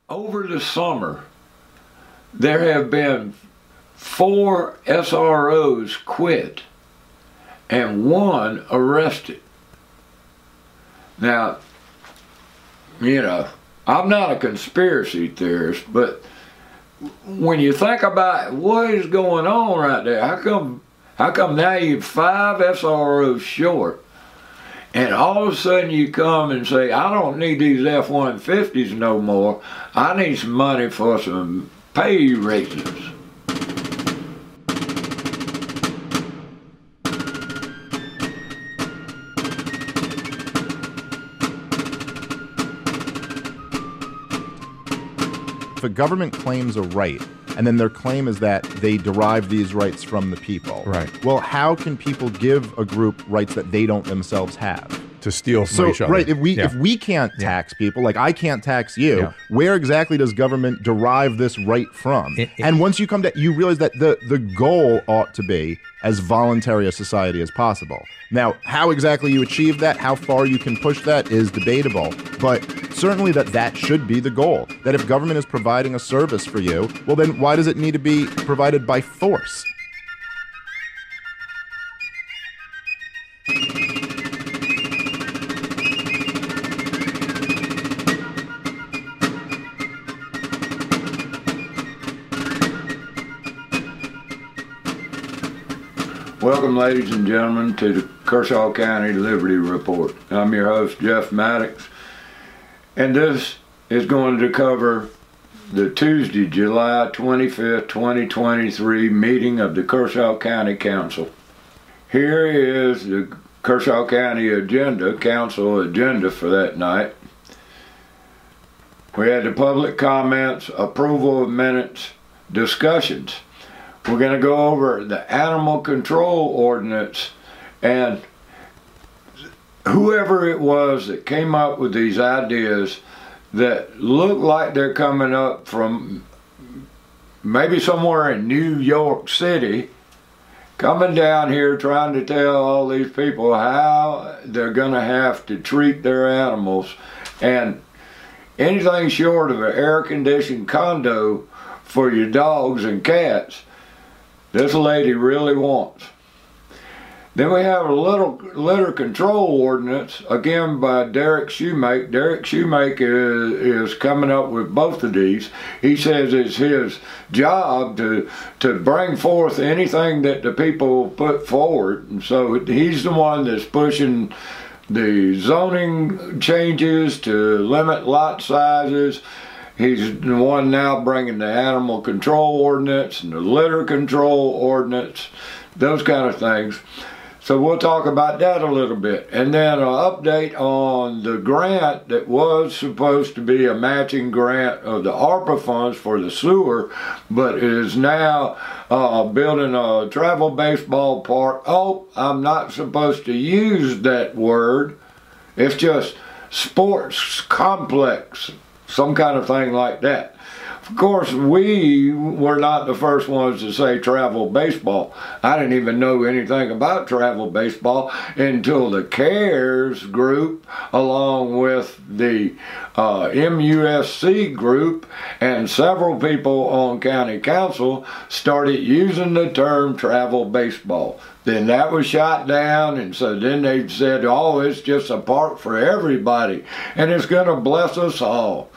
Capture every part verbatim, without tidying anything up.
over the summer, there have been four S R Os quit and one arrested. Now, you know, I'm not a conspiracy theorist, but when you think about what is going on right there, how come, how come now you're five S R Os short, and all of a sudden you come and say, I don't need these F one fifties no more, I need some money for some pay raises. If a government claims a right, and then their claim is that they derive these rights from the people. Right. Well, how can people give a group rights that they don't themselves have? To steal from So, each other. right, if we Yeah. if we can't Yeah. tax people, like I can't tax you, Yeah. where exactly does government derive this right from? It- it- and once you come to, you realize that the the goal ought to be as voluntary a society as possible. Now, how exactly you achieve that, how far you can push that is debatable, but certainly that that should be the goal. That if government is providing a service for you, well then why does it need to be provided by force? Welcome, ladies and gentlemen, to the Kershaw County Liberty Report. I'm your host, Jeff Maddox, and this is going to cover the Tuesday, July twenty-fifth, twenty twenty-three meeting of the Kershaw County Council. Here is the Kershaw County agenda, council agenda for that night. We had the public comments, approval of minutes, discussions. We're going to go over the animal control ordinance, and whoever it was that came up with these ideas that look like they're coming up from maybe somewhere in New York City, coming down here trying to tell all these people how they're going to have to treat their animals, and anything short of an air-conditioned condo for your dogs and cats, this lady really wants. Then we have a little litter control ordinance, again by Derek Shoemake. Derek Shoemake is, is coming up with both of these. He says it's his job to to bring forth anything that the people put forward. And so he's the one that's pushing the zoning changes to limit lot sizes. He's the one now bringing the animal control ordinance and the litter control ordinance, those kind of things. So we'll talk about that a little bit. And then an update on the grant that was supposed to be a matching grant of the ARPA funds for the sewer, but is now uh, building a travel baseball park. Oh, I'm not supposed to use that word. It's just sports complex. Some kind of thing like that. Of course, we were not the first ones to say travel baseball. I didn't even know anything about travel baseball until the CARES group, along with the uh, M U S C group and several people on county council started using the term travel baseball. Then that was shot down, and so then they said, oh, it's just a park for everybody, and it's going to bless us all.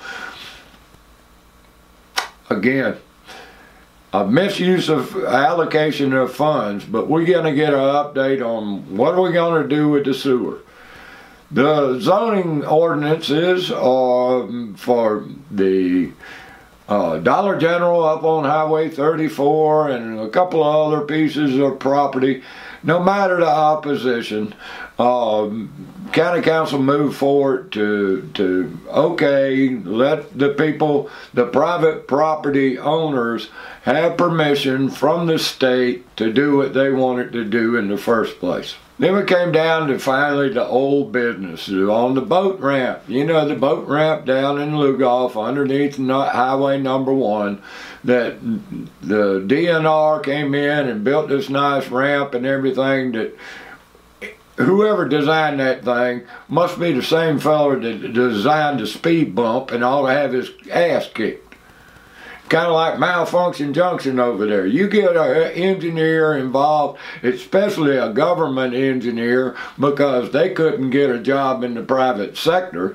Again, a misuse of allocation of funds, but we're going to get an update on what are we going to do with the sewer. The zoning ordinances are for the Uh, Dollar General up on Highway thirty-four and a couple of other pieces of property. No matter the opposition, um, County Council moved forward to, to okay, let the people, the private property owners have permission from the state to do what they wanted to do in the first place. Then we came down to finally the old business on the boat ramp. You know, the boat ramp down in Lugoff underneath Highway number one, that the D N R came in and built this nice ramp and everything that whoever designed that thing must be the same fellow that designed the speed bump and ought to have his ass kicked. Kind of like Malfunction Junction over there. You get an engineer involved, especially a government engineer, because they couldn't get a job in the private sector,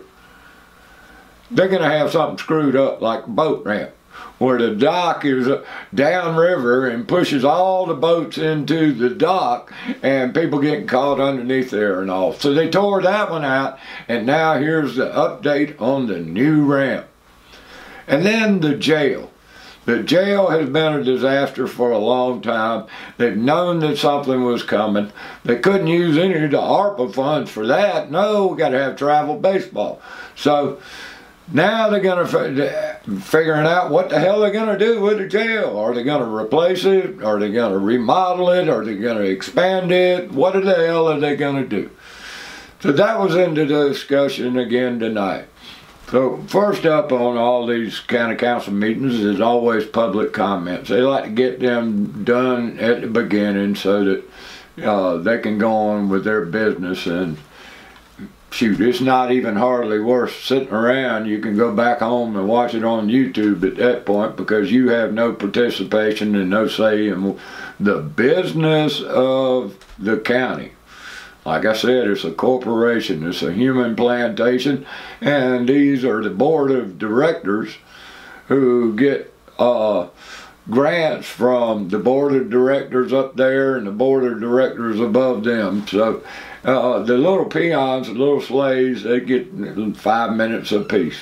they're going to have something screwed up like a boat ramp, where the dock is downriver and pushes all the boats into the dock and people getting caught underneath there and all. So they tore that one out, and now here's the update on the new ramp. And then the jail. The jail has been a disaster for a long time. They've known that something was coming. They couldn't use any of the ARPA funds for that. No, we got to have travel baseball. So now they're going to figuring out what the hell they're going to do with the jail. Are they going to replace it? Are they going to remodel it? Are they going to expand it? What the hell are they going to do? So that was into the discussion again tonight. So first up on all these county council meetings is always public comments. They like to get them done at the beginning so that uh, they can go on with their business. And shoot, it's not even hardly worth sitting around. You can go back home and watch it on YouTube at that point, because you have no participation and no say in the business of the county. Like I said, it's a corporation, it's a human plantation, and these are the board of directors who get uh, grants from the board of directors up there and the board of directors above them. So uh, the little peons, the little slaves, they get five minutes apiece.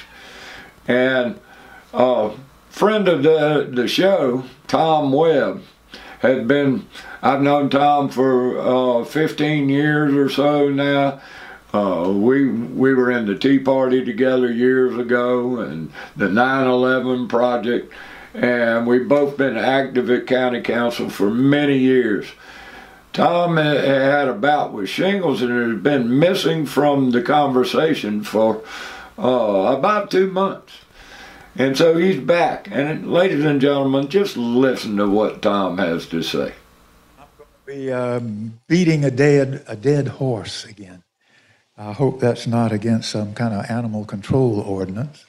And a uh, friend of the, the show, Tom Webb, had been, I've known Tom for uh, fifteen years or so now. Uh, we we were in the Tea Party together years ago, and the nine eleven project, and we've both been active at county council for many years. Tom had a bout with shingles and has been missing from the conversation for uh, about two months. And so he's back. And ladies and gentlemen, just listen to what Tom has to say. I'm going to be uh, beating a dead, a dead horse again. I hope that's not against some kind of animal control ordinance.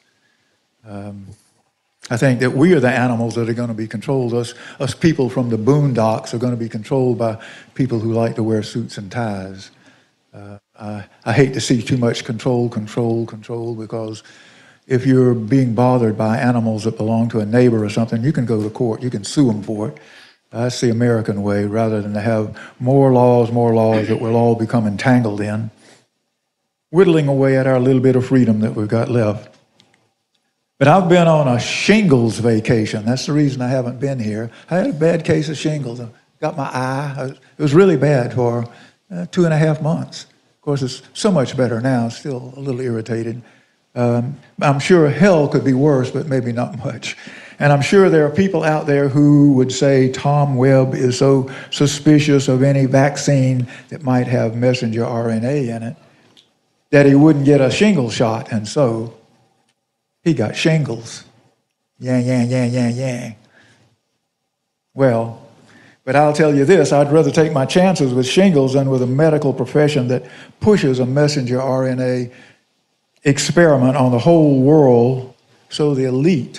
Um, I think that we are the animals that are going to be controlled. Us, us people from the boondocks are going to be controlled by people who like to wear suits and ties. Uh, I, I hate to see too much control, control, control, because if you're being bothered by animals that belong to a neighbor or something, you can go to court, you can sue them for it. That's the American way, rather than to have more laws, more laws that we'll all become entangled in, whittling away at our little bit of freedom that we've got left. But I've been on a shingles vacation. That's the reason I haven't been here. I had a bad case of shingles. I got my eye. It was really bad for uh, two and a half months. Of course, it's so much better now. Still a little irritated. Um, I'm sure hell could be worse, but maybe not much. And I'm sure there are people out there who would say Tom Webb is so suspicious of any vaccine that might have messenger R N A in it that he wouldn't get a shingle shot, and so he got shingles. Yang, yang, yang, yang, yang. Well, but I'll tell you this, I'd rather take my chances with shingles than with a medical profession that pushes a messenger R N A experiment on the whole world so the elite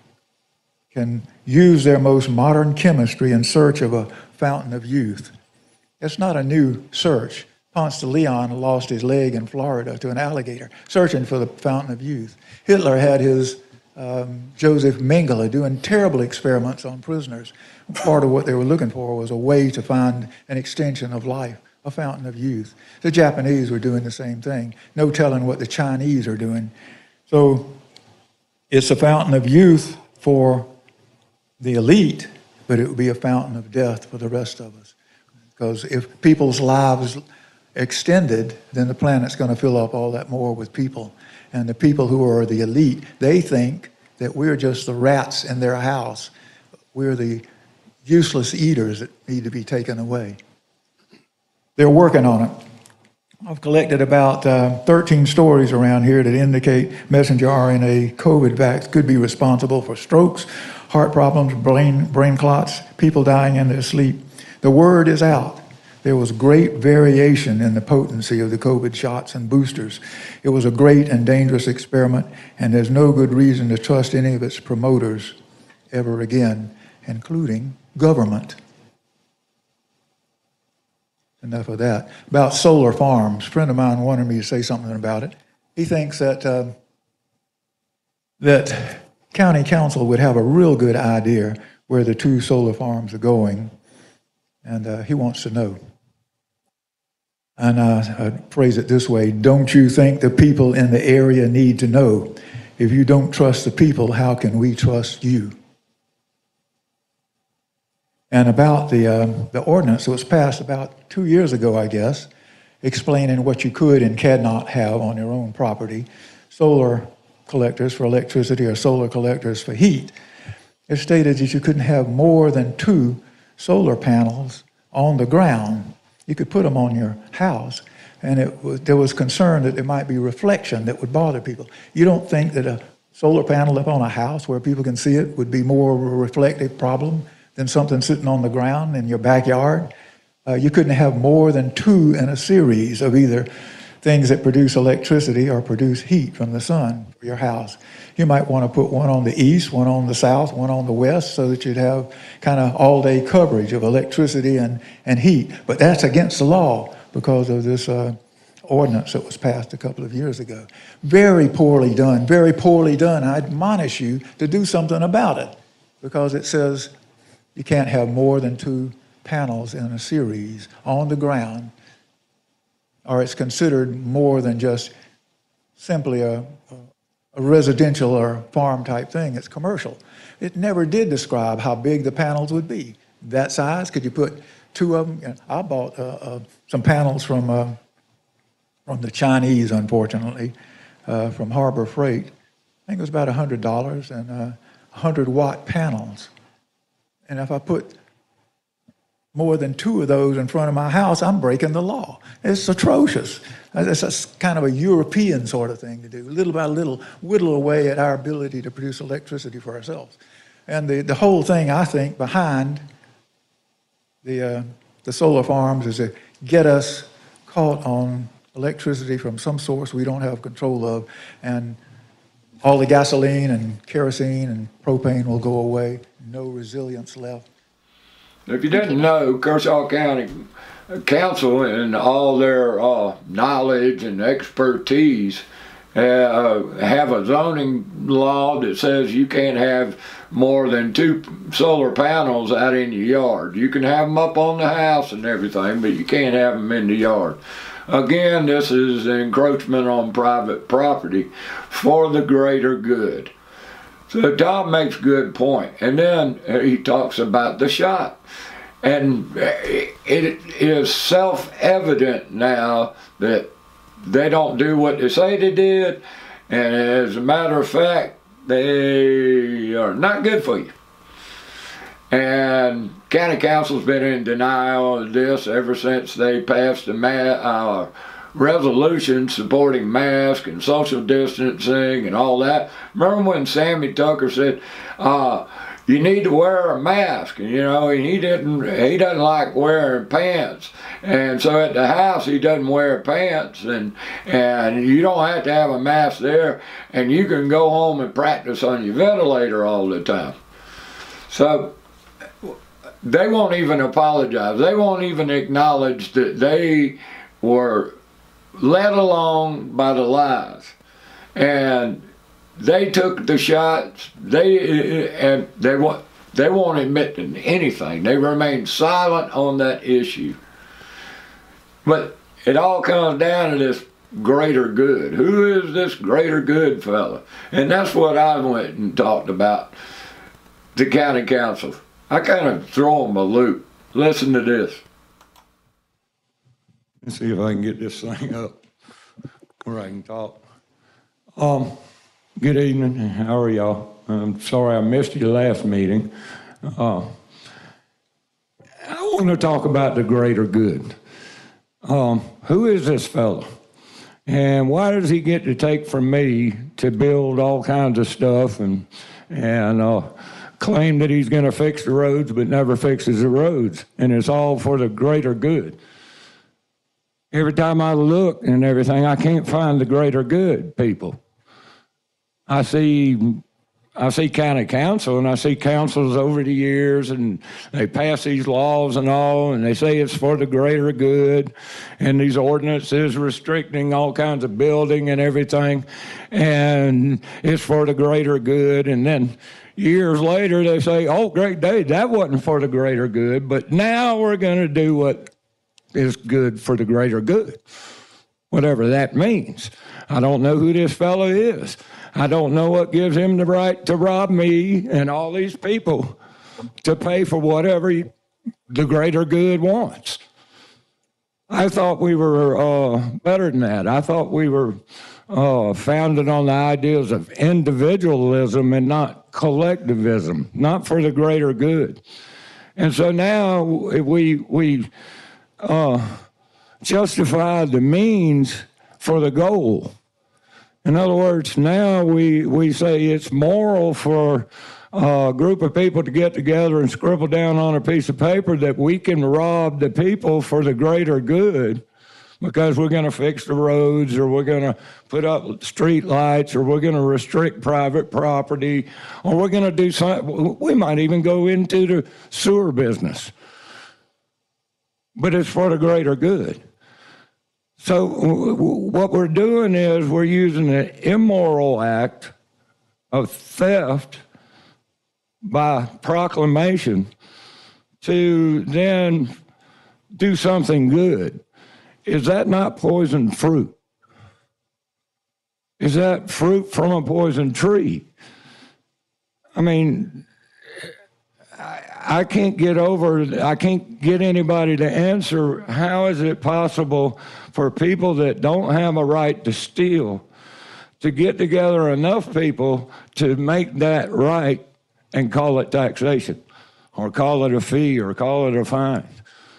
can use their most modern chemistry in search of a fountain of youth. It's not a new search. Ponce de Leon lost his leg in Florida to an alligator, searching for the fountain of youth. Hitler had his um, Joseph Mengele doing terrible experiments on prisoners. Part of what they were looking for was a way to find an extension of life, a fountain of youth. The Japanese were doing the same thing. No telling what the Chinese are doing. So it's a fountain of youth for the elite, but it would be a fountain of death for the rest of us. Because if people's lives extended, then the planet's going to fill up all that more with people. And the people who are the elite, they think that we're just the rats in their house. We're the useless eaters that need to be taken away. They're working on it. I've collected about uh, thirteen stories around here that indicate messenger R N A COVID vax could be responsible for strokes, heart problems, brain, brain clots, people dying in their sleep. The word is out. There was great variation in the potency of the COVID shots and boosters. It was a great and dangerous experiment, and there's no good reason to trust any of its promoters ever again, including government. Enough of that. About solar farms, a friend of mine wanted me to say something about it. He thinks that uh, that county council would have a real good idea where the two solar farms are going, and uh, he wants to know. And uh, I'd phrase it this way: don't you think the people in the area need to know? If you don't trust the people, how can we trust you? And about the, uh, the ordinance that was passed about two years ago, I guess, explaining what you could and cannot have on your own property, solar collectors for electricity or solar collectors for heat, it stated that you couldn't have more than two solar panels on the ground. You could put them on your house, and it was, there was concern that there might be reflection that would bother people. You don't think that a solar panel up on a house where people can see it would be more of a reflective problem than something sitting on the ground in your backyard? Uh, you couldn't have more than two in a series of either things that produce electricity or produce heat from the sun for your house. You might want to put one on the east, one on the south, one on the west, so that you'd have kind of all-day coverage of electricity and, and heat. But that's against the law because of this uh, ordinance that was passed a couple of years ago. Very poorly done, very poorly done. I admonish you to do something about it, because it says you can't have more than two panels in a series on the ground, or it's considered more than just simply a, a residential or farm type thing. It's commercial. It never did describe how big the panels would be. That size, could you put two of them? I bought uh, uh, some panels from uh, from the Chinese, unfortunately, uh, from Harbor Freight. I think it was about one hundred dollars, and uh, one hundred watt panels. And if I put more than two of those in front of my house, I'm breaking the law. It's atrocious. It's a kind of a European sort of thing to do, little by little, whittle away at our ability to produce electricity for ourselves. And the, the whole thing, I think, behind the, uh, the solar farms is to get us caught on electricity from some source we don't have control of, and all the gasoline and kerosene and propane will go away, no resilience left. If you didn't know, Kershaw County Council and all their uh, knowledge and expertise uh, have a zoning law that says you can't have more than two solar panels out in your yard. You can have them up on the house and everything, but you can't have them in the yard. Again, this is encroachment on private property for the greater good. So Tom makes a good point. And then he talks about the shot. And it is self-evident now that they don't do what they say they did. And as a matter of fact, they are not good for you. And county council's been in denial of this ever since they passed the ma uh, resolution supporting masks and social distancing and all that. Remember when Sammy Tucker said, uh, you need to wear a mask, and you know, and he didn't, he doesn't like wearing pants, and so at the house he doesn't wear pants, and and you don't have to have a mask there, and you can go home and practice on your ventilator all the time. So they won't even apologize. They won't even acknowledge that they were led along by the lies, and they took the shots. They and they won't. They won't admit to anything. They remain silent on that issue. But it all comes down to this greater good. Who is this greater good fella? And that's what I went and talked about the county council. I kind of throw them a loop. Listen to this. Let's see if I can get this thing up where I can talk. Um. Good evening. How are y'all? I'm sorry I missed your last meeting. Uh, I want to talk about the greater good. Um, who is this fellow? And why does he get to take from me to build all kinds of stuff and, and uh, claim that he's going to fix the roads but never fixes the roads? And it's all for the greater good. every time I look and everything, I can't find the greater good people. I see I see county council, and I see councils over the years, and they pass these laws and all, and they say it's for the greater good, and these ordinances restricting all kinds of building and everything, and it's for the greater good. And then years later, they say, oh, great day, that wasn't for the greater good, but now we're going to do what is good for the greater good, whatever that means. I don't know who this fellow is. I don't know what gives him the right to rob me and all these people to pay for whatever he, the greater good wants. I thought we were uh, better than that. I thought we were uh, founded on the ideas of individualism and not collectivism, not for the greater good. And so now we we uh, justify the means for the goal. In other words, now we, we say it's moral for a group of people to get together and scribble down on a piece of paper that we can rob the people for the greater good because we're going to fix the roads, or we're going to put up street lights, or we're going to restrict private property, or we're going to do something. We might even go into the sewer business. But it's for the greater good. So what we're doing is we're using an immoral act of theft by proclamation to then do something good. Is that not poisoned fruit? Is that fruit from a poisoned tree? I mean, I, I can't get over, I can't get anybody to answer how is it possible for people that don't have a right to steal to get together enough people to make that right and call it taxation, or call it a fee, or call it a fine.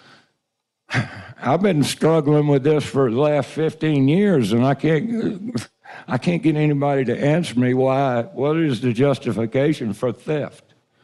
I've been struggling with this for the last fifteen years, and I can't I can't get anybody to answer me why, what is the justification for theft?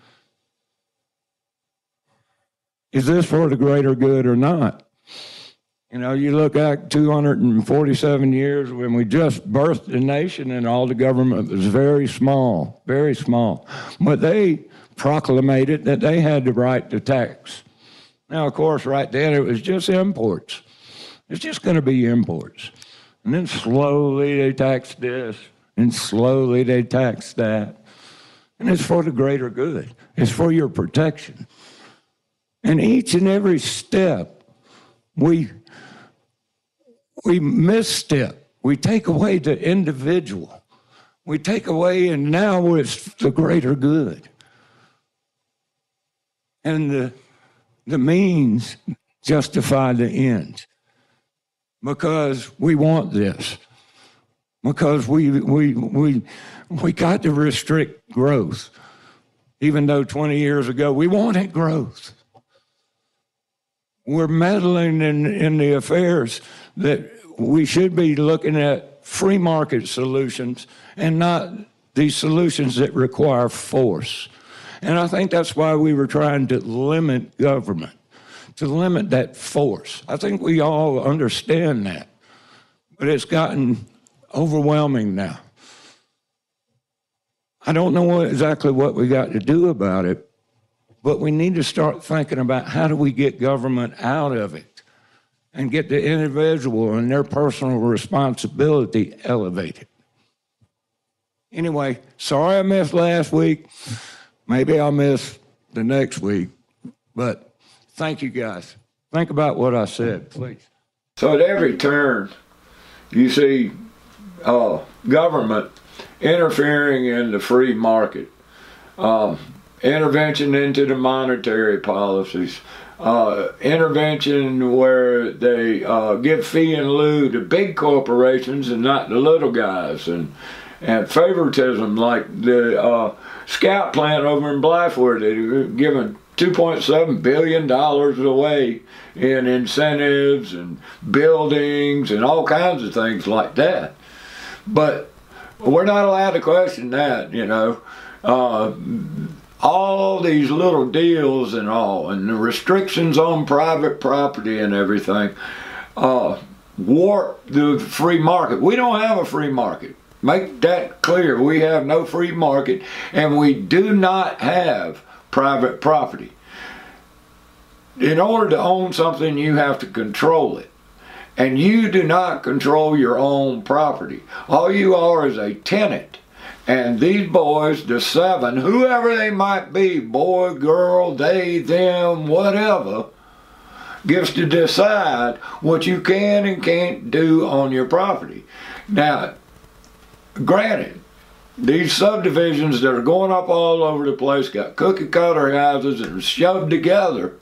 Is this for the greater good or not? You know, you look at two hundred forty-seven years when we just birthed the nation, and all the government was very small, very small. But they proclamated that they had the right to tax. Now, of course, right then it was just imports. It's just going to be imports. And then slowly they taxed this, and slowly they taxed that. And it's for the greater good. It's for your protection. And each and every step, we we misstep. We take away the individual. We take away, and now it's the greater good. And the, the means justify the end. Because we want this. Because we we we we got to restrict growth. Even though twenty years ago we wanted growth. We're meddling in, in the affairs that we should be looking at free market solutions and not these solutions that require force. And I think that's why we were trying to limit government, to limit that force. I think we all understand that, but it's gotten overwhelming now. I don't know what, exactly what we got to do about it, but we need to start thinking about how do we get government out of it and get the individual and their personal responsibility elevated. Anyway, sorry I missed last week. Maybe I'll miss the next week, but thank you guys. Think about what I said, please. So at every turn, you see uh, government interfering in the free market. Um, intervention into the monetary policies, uh, intervention where they uh, give fee and lieu to big corporations and not the little guys, and and favoritism like the uh, Scout plant over in Blythewood. They've given two point seven billion dollars away in incentives and buildings and all kinds of things like that. But we're not allowed to question that, you know. Uh, all these little deals and all, and the restrictions on private property and everything, uh, warp the free market. We don't have a free market. Make that clear. We have no free market, and we do not have private property. In order to own something, you have to control it. And you do not control your own property. All you are is a tenant. And these boys, the seven, whoever they might be, boy, girl, they, them, whatever, gets to decide what you can and can't do on your property. Now, granted, these subdivisions that are going up all over the place got cookie cutter houses that are shoved together.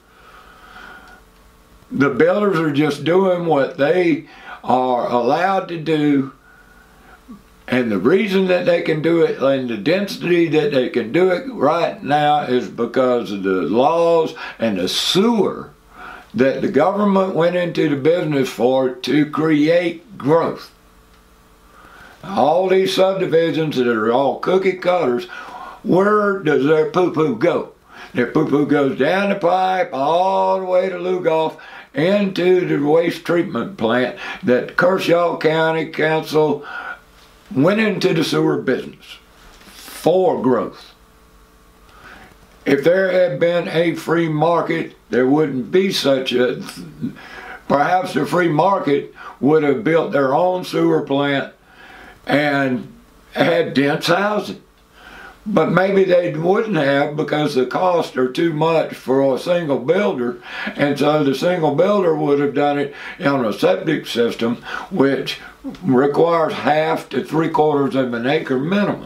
The builders are just doing what they are allowed to do, and the reason that they can do it and the density that they can do it right now is because of the laws and the sewer that the government went into the business for to create growth. All these subdivisions that are all cookie cutters, where does their poo-poo go? Their poo-poo goes down the pipe all the way to Lugoff into the waste treatment plant that Kershaw County Council went into the sewer business for growth. If there had been a free market, there wouldn't be such a... Perhaps the free market would have built their own sewer plant and had dense housing. But maybe they wouldn't have, because the costs are too much for a single builder, and so the single builder would have done it on a septic system, which requires half to three quarters of an acre minimum.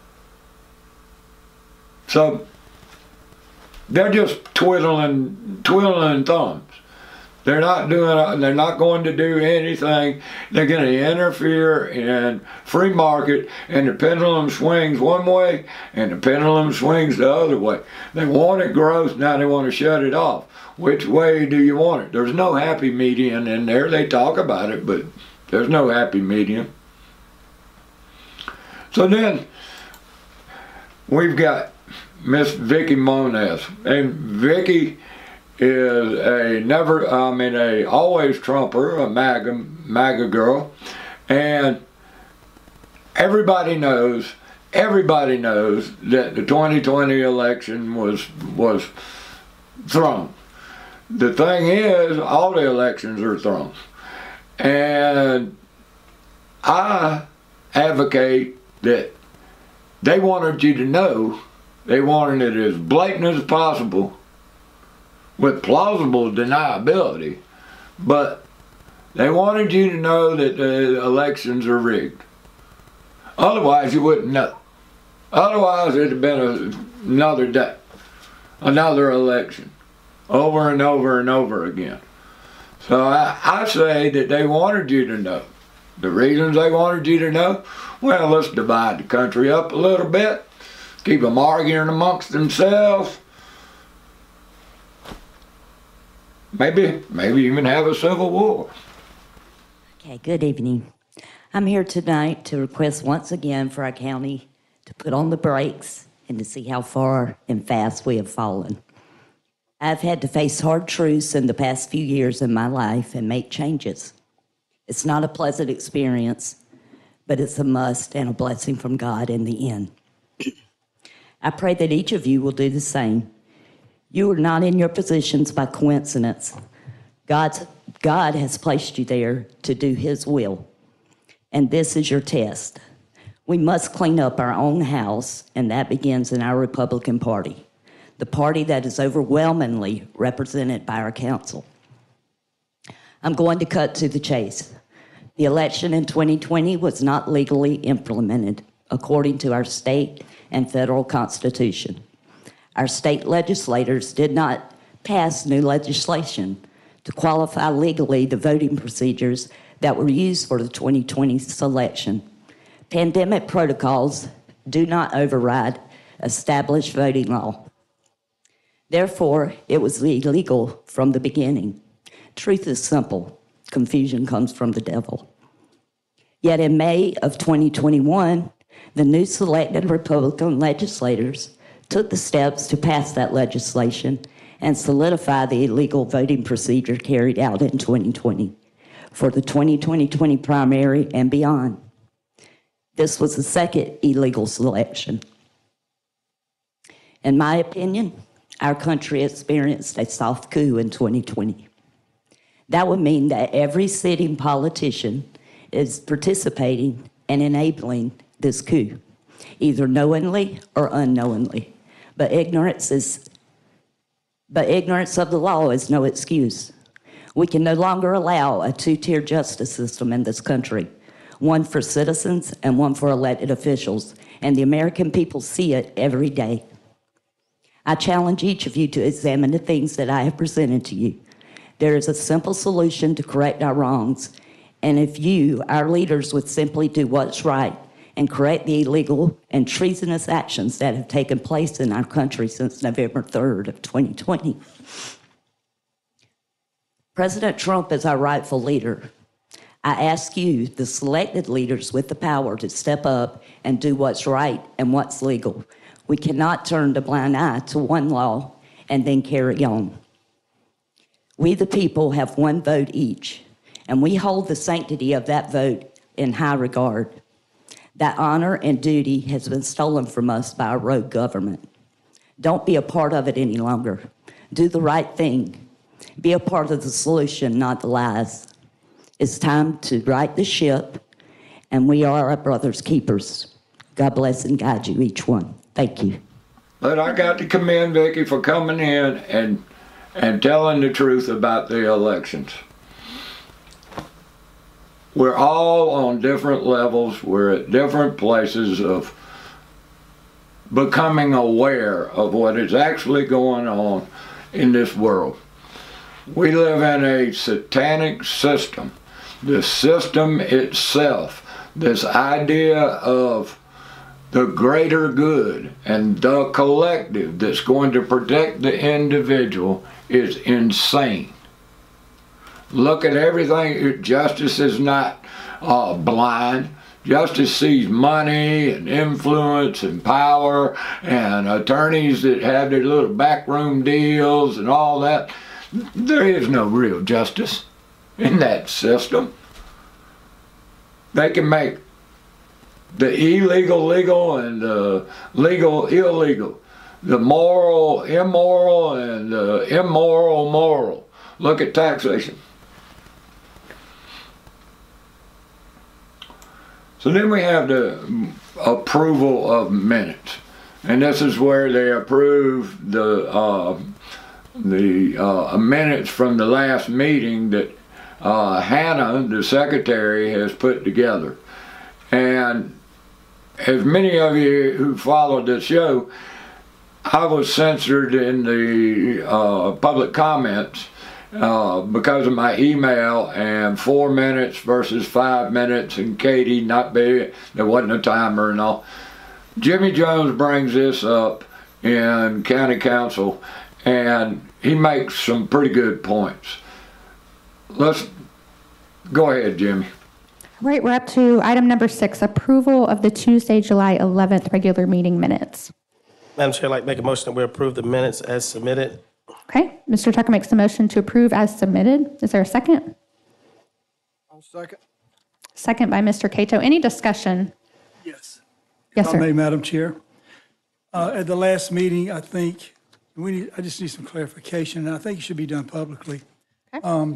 So they're just twiddling, twiddling thumbs. They're not doing. They're not going to do anything. They're going to interfere in free market, and the pendulum swings one way, and the pendulum swings the other way. They wanted growth, now they want to shut it off. Which way do you want it? There's no happy median in there. They talk about it, but there's no happy median. So then we've got Miss Vicki Moniz, and Vicki is a never, I mean, a always Trumper, a MAGA, MAGA girl, and everybody knows, everybody knows that the twenty twenty election was was thrown. The thing is, all the elections are thrown, and I advocate that they wanted you to know, they wanted it as blatant as possible, with plausible deniability, but they wanted you to know that the elections are rigged. Otherwise, you wouldn't know. Otherwise, it'd have been a, another day, another election, over and over and over again. So I, I say that they wanted you to know. The reasons they wanted you to know, well, let's divide the country up a little bit, keep them arguing amongst themselves, Maybe, maybe even have a civil war. Okay, good evening. I'm here tonight to request once again for our county to put on the brakes and to see how far and fast we have fallen. I've had to face hard truths in the past few years in my life and make changes. It's not a pleasant experience, but it's a must and a blessing from God in the end. I pray that each of you will do the same. You are not in your positions by coincidence. God's, God has placed you there to do His will, and this is your test. We must clean up our own house, and that begins in our Republican Party, the party that is overwhelmingly represented by our council. I'm going to cut to the chase. The election in twenty twenty was not legally implemented according to our state and federal constitution. Our state legislators did not pass new legislation to qualify legally the voting procedures that were used for the twenty twenty selection. Pandemic protocols do not override established voting law. Therefore, it was illegal from the beginning. Truth is simple. Confusion comes from the devil. Yet in May of twenty twenty-one, the new selected Republican legislators took the steps to pass that legislation and solidify the illegal voting procedure carried out in twenty twenty. for the twenty twenty primary and beyond. This was the second illegal selection. In my opinion, our country experienced a soft coup in twenty twenty. That would mean that every sitting politician is participating and enabling this coup, either knowingly or unknowingly. But ignorance is, but ignorance of the law is no excuse. We can no longer allow a two-tier justice system in this country, one for citizens and one for elected officials, and the American people see it every day. I challenge each of you to examine the things that I have presented to you. There is a simple solution to correct our wrongs, and if you, our leaders, would simply do what's right and correct the illegal and treasonous actions that have taken place in our country since November third of twenty twenty. President Trump is our rightful leader. I ask you, the selected leaders with the power, to step up and do what's right and what's legal. We cannot turn a blind eye to one law and then carry on. We, the people, have one vote each, and we hold the sanctity of that vote in high regard. That honor and duty has been stolen from us by our rogue government. Don't be a part of it any longer. Do the right thing. Be a part of the solution, not the lies. It's time to right the ship, and we are our brother's keepers. God bless and guide you, each one. Thank you. But I got to commend Vicki for coming in and and telling the truth about the elections. We're all on different levels. We're at different places of becoming aware of what is actually going on in this world. We live in a satanic system. The system itself, this idea of the greater good and the collective that's going to protect the individual, is insane. Look at everything. Justice is not uh, blind. Justice sees money and influence and power and attorneys that have their little backroom deals and all that. There is no real justice in that system. They can make the illegal legal and the legal illegal, the moral immoral and the immoral moral. Look at taxation. So then we have the approval of minutes, and this is where they approve the uh, the uh, minutes from the last meeting that uh, Hannah, the secretary, has put together. And as many of you who followed the show, I was censored in the uh, public comments uh, because of my email and four minutes versus five minutes, and Katie not being, there wasn't a timer and all. Jimmy Jones brings this up in county council, and he makes some pretty good points. Let's go ahead, Jimmy. Right, we're up to item number six, approval of the Tuesday, July eleventh regular meeting minutes. Madam Chair, I'd like to make a motion that we approve the minutes as submitted. Okay, Mister Tucker makes the motion to approve as submitted. Is there a second? I'll second. Second by Mister Cato. Any discussion? Yes. Yes, If I may, sir. Madam Chair. Uh, At the last meeting, I think, we need, I just need some clarification, and I think it should be done publicly. Okay. Um,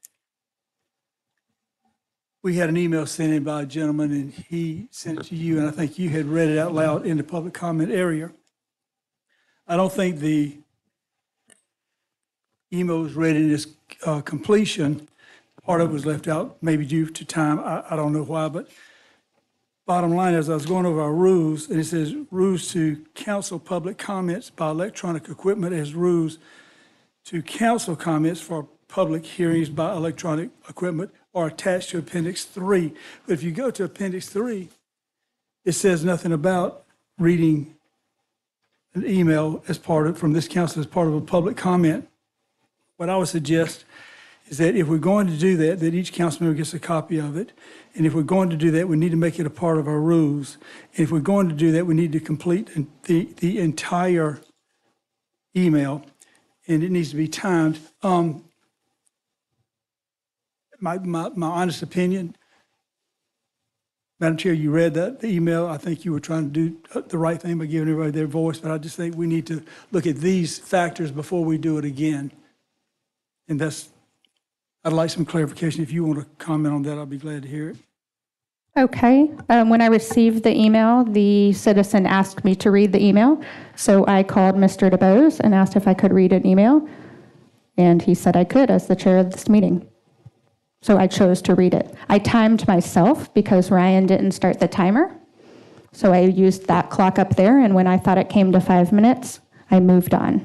We had an email sent in by a gentleman, and he sent it to you, and I think you had read it out loud in the public comment area. I don't think the email was read in its uh, completion. Part of it was left out, maybe due to time. I, I don't know why, but bottom line is I was going over our rules, and it says rules to council public comments by electronic equipment as rules to council comments for public hearings by electronic equipment are attached to Appendix three. But if you go to Appendix three, it says nothing about reading an email as part of, from this council as part of a public comment. What I would suggest is that if we're going to do that, that each council member gets a copy of it. And if we're going to do that, we need to make it a part of our rules. And if we're going to do that, we need to complete the, the entire email, and it needs to be timed. Um, my, my, my honest opinion, Madam Chair, you read that the email. I think you were trying to do the right thing by giving everybody their voice, but I just think we need to look at these factors before we do it again. And that's, I'd like some clarification. If you want to comment on that, I'll be glad to hear it. Okay. Um, when I received the email, the citizen asked me to read the email. So I called Mister DeBose and asked if I could read an email. And he said I could as the chair of this meeting. So I chose to read it. I timed myself because Ryan didn't start the timer. So I used that clock up there, and when I thought it came to five minutes, I moved on.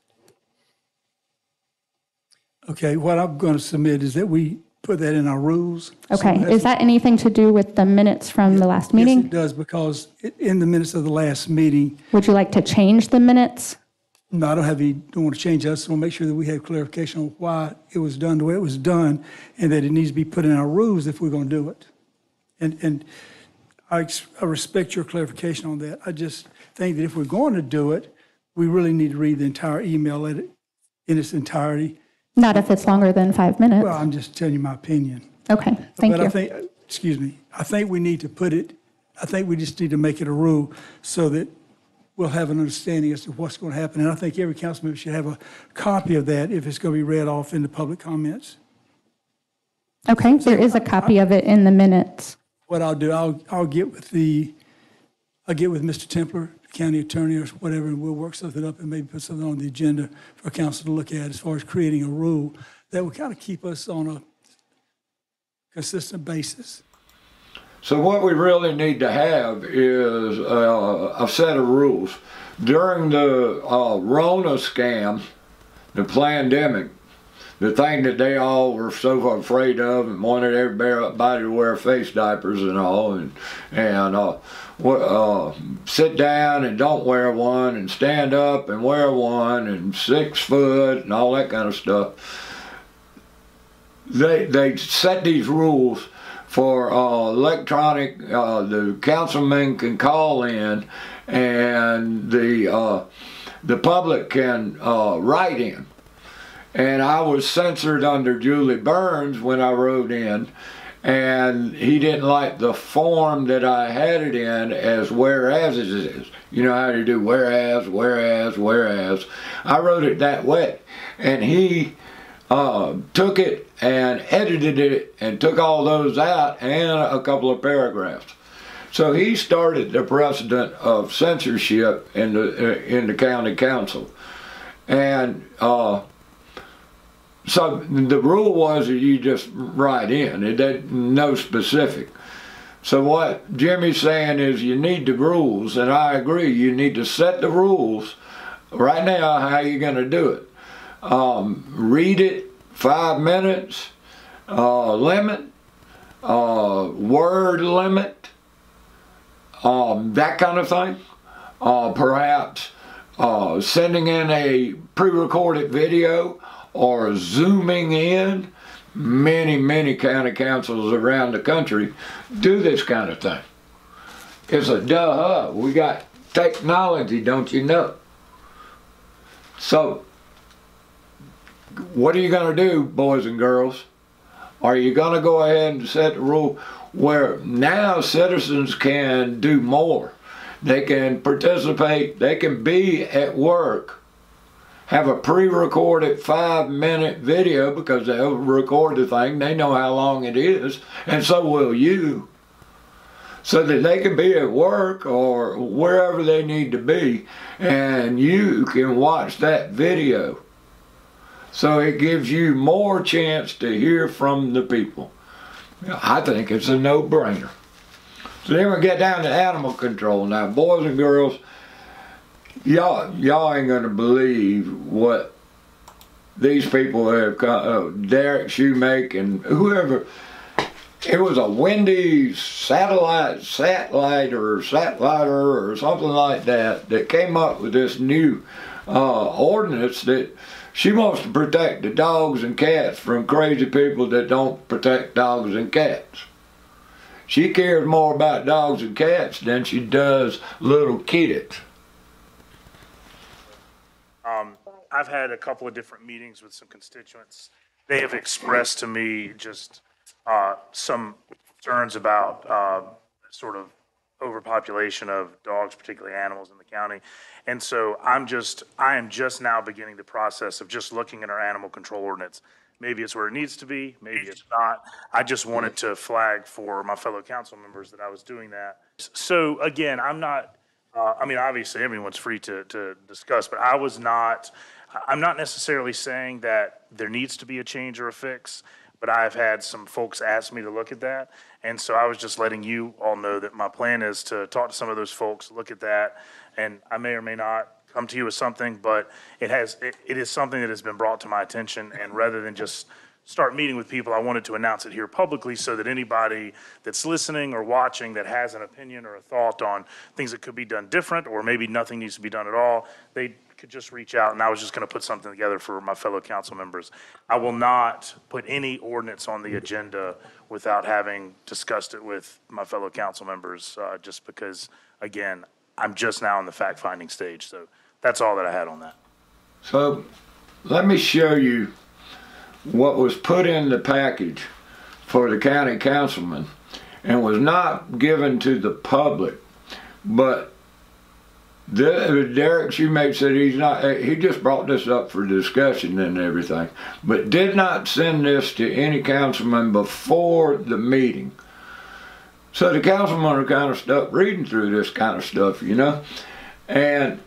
Okay, what I'm going to submit is that we put that in our rules. Okay, So is that anything to do with the minutes from the last Yes, meeting? it does, because it- in the minutes of the last meeting, Would you like to change the minutes? no, I don't have any, don't want to change that. I just want to make sure that we have clarification on why it was done the way it was done, and that it needs to be put in our rules if we're going to do it. And, and I, ex- I respect your clarification on that. I just think that if we're going to do it, we really need to read the entire email in in its entirety. Not if it's longer than five minutes. Well, I'm just telling you my opinion. Okay, thank But I you. think, excuse me, I think we need to put it, I think we just need to make it a rule so that we'll have an understanding as to what's going to happen. And I think every council member should have a copy of that if it's going to be read off in the public comments. Okay, there is a copy of it in the minutes. What I'll do, I'll, I'll get with the, I'll get with Mister Templer, the county attorney or whatever, and we'll work something up and maybe put something on the agenda for council to look at as far as creating a rule that will kind of keep us on a consistent basis. So what we really need to have is uh, a set of rules. During the uh, Rona scam, the pandemic, the thing that they all were so afraid of and wanted everybody to wear face diapers and all, and and uh, uh, sit down and don't wear one, and stand up and wear one, and six foot and all that kind of stuff. They they set these rules for uh, electronic. Uh, the councilmen can call in, and the uh, the public can uh, write in. And I was censored under Julie Burns when I wrote in, and he didn't like the form that I had it in as whereas it is. You know how to do whereas, whereas, whereas. I wrote it that way, and he uh, took it and edited it and took all those out and a couple of paragraphs. So he started the precedent of censorship in the in the county council, and. Uh, So the rule was that you just write in, it didn't no specific. So what Jimmy's saying is you need the rules, and I agree, you need to set the rules right now how you're going to do it. Um, read it, five minutes, uh, limit, uh, word limit, um, that kind of thing. Uh, perhaps uh, sending in a pre-recorded video or zooming in. Many, many county councils around the country do this kind of thing. It's a duh, we got technology, don't you know? So, what are you gonna do, boys and girls? Are you gonna go ahead and set the rule where now citizens can do more? They can participate, they can be at work, have a pre-recorded five-minute video because they'll record the thing. They know how long it is, and so will you. So that they can be at work or wherever they need to be, and you can watch that video. So it gives you more chance to hear from the people. I think it's a no-brainer. So then we get down to animal control. Now, boys and girls, Y'all, y'all ain't gonna believe what these people have come, uh, Derek Shoemake and whoever. It was a Wendy's satellite, satellite or satelliter or something like that that came up with this new uh, ordinance that she wants to protect the dogs and cats from crazy people that don't protect dogs and cats. She cares more about dogs and cats than she does little kids. Um, I've had a couple of different meetings with some constituents. They have expressed to me just uh, some concerns about uh, sort of overpopulation of dogs, particularly animals in the county. And so I'm just, I am just now beginning the process of just looking at our animal control ordinance. Maybe it's where it needs to be, maybe it's not. I just wanted to flag for my fellow council members that I was doing that. So again, I'm not, uh, I mean, obviously everyone's free to, to discuss, but I was not, I'm not necessarily saying that there needs to be a change or a fix, but I've had some folks ask me to look at that. And so I was just letting you all know that my plan is to talk to some of those folks, look at that, and I may or may not come to you with something, but it has, it, it is something that has been brought to my attention, and rather than just start meeting with people, I wanted to announce it here publicly so that anybody that's listening or watching that has an opinion or a thought on things that could be done different, or maybe nothing needs to be done at all, they could just reach out, and I was just gonna put something together for my fellow council members. I will not put any ordinance on the agenda without having discussed it with my fellow council members, uh, just because, again, I'm just now in the fact-finding stage, so that's all that I had on that. So let me show you what was put in the package for the county councilman and was not given to the public, but the, Derek Shoemate said he's not, he just brought this up for discussion and everything, but did not send this to any councilman before the meeting. So the councilmen are kind of stuck reading through this kind of stuff, you know? And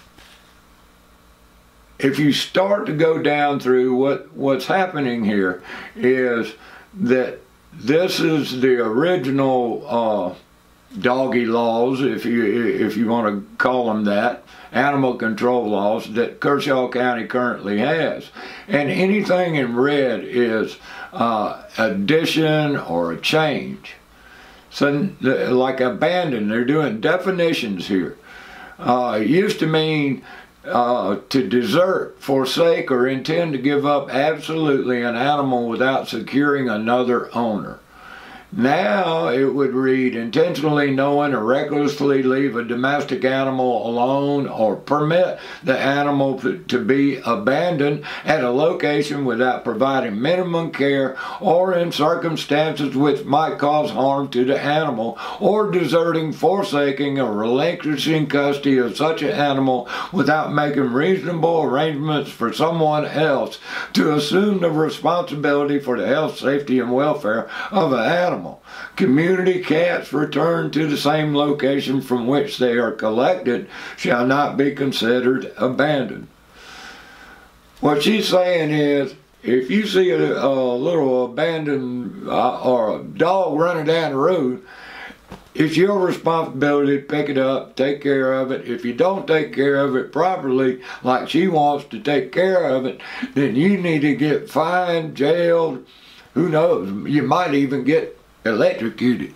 if you start to go down through what, what's happening here is that this is the original uh, doggy laws, if you, if you want to call them that, animal control laws that Kershaw County currently has. And anything in red is uh, addition or a change. So, like abandon, they're doing definitions here. Uh, it used to mean uh, to desert, forsake, or intend to give up absolutely an animal without securing another owner. Now it would read intentionally knowing or recklessly leave a domestic animal alone or permit the animal to be abandoned at a location without providing minimum care or in circumstances which might cause harm to the animal, or deserting, forsaking, or relinquishing custody of such an animal without making reasonable arrangements for someone else to assume the responsibility for the health, safety, and welfare of an animal. Community cats returned to the same location from which they are collected shall not be considered abandoned. What she's saying is, if you see a, a little abandoned uh, or a dog running down the road, it's your responsibility to pick it up, take care of it. If you don't take care of it properly, like she wants to take care of it, then you need to get fined, jailed, who knows, you might even get electrocuted.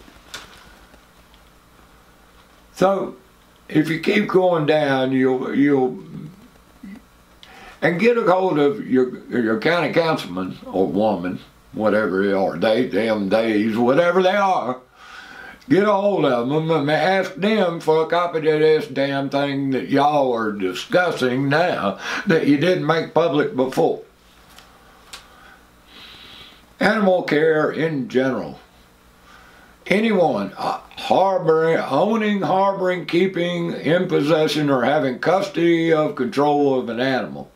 So if you keep going down, you'll you'll and get a hold of your your county councilman or woman, whatever they are, they, them, days, whatever they are. Get a hold of them and ask them for a copy of this damn thing that y'all are discussing now that you didn't make public before. Animal care in general. Anyone uh, harboring, owning, harboring, keeping, in possession, or having custody of control of an animal.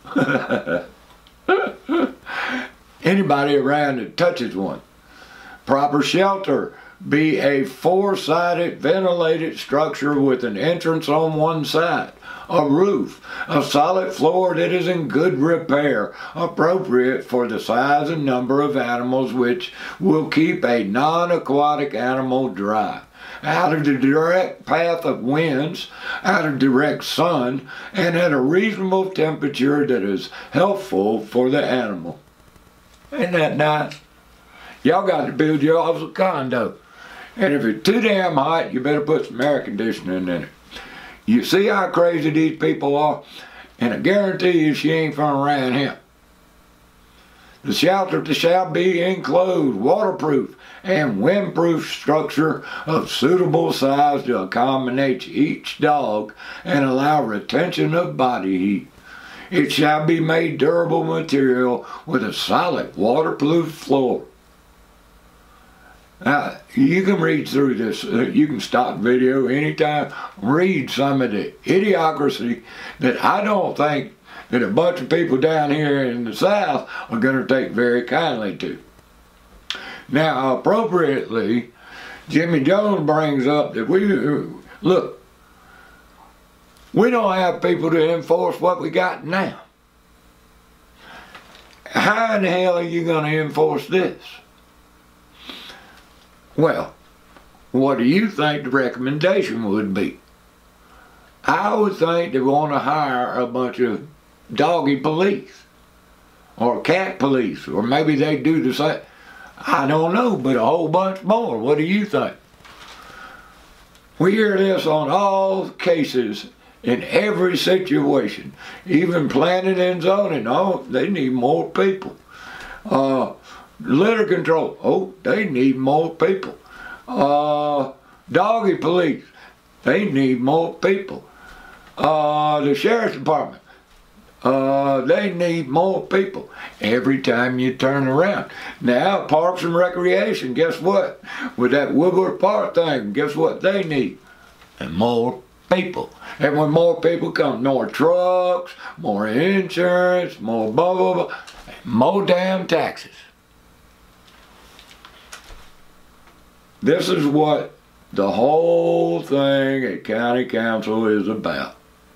Anybody around that touches one. Proper shelter. Be a four-sided ventilated structure with an entrance on one side. A roof, a solid floor that is in good repair, appropriate for the size and number of animals, which will keep a non-aquatic animal dry, out of the direct path of winds, out of direct sun, and at a reasonable temperature that is healthful for the animal. Ain't that nice? Y'all got to build yourselves a condo. And if it's too damn hot, you better put some air conditioning in it. You see how crazy these people are? And I guarantee you she ain't from around here. The shelter shall be enclosed, waterproof, and windproof structure of suitable size to accommodate each dog and allow retention of body heat. It shall be made durable material with a solid waterproof floor. Uh, you can read through this. Uh, you can stop the video anytime. Read some of the idiocracy that I don't think that a bunch of people down here in the South are going to take very kindly to. Now, appropriately, Jimmy Jones brings up that we, look, we don't have people to enforce what we got now. How in the hell are you going to enforce this? Well, what do you think the recommendation would be? I would think they want to hire a bunch of doggy police or cat police, or maybe they do the same. I don't know, but a whole bunch more. What do you think? We hear this on all cases in every situation, even planning and zoning. Oh, they need more people. Uh, litter control. Oh, they need more people. Uh, doggy police. They need more people. Uh, the sheriff's department. Uh, they need more people every time you turn around. Now, Parks and Recreation, guess what? With that Woodward Park thing, guess what they need? And more people. And when more people come, more trucks, more insurance, more blah, blah, blah, more damn taxes. This is what the whole thing at County Council is about.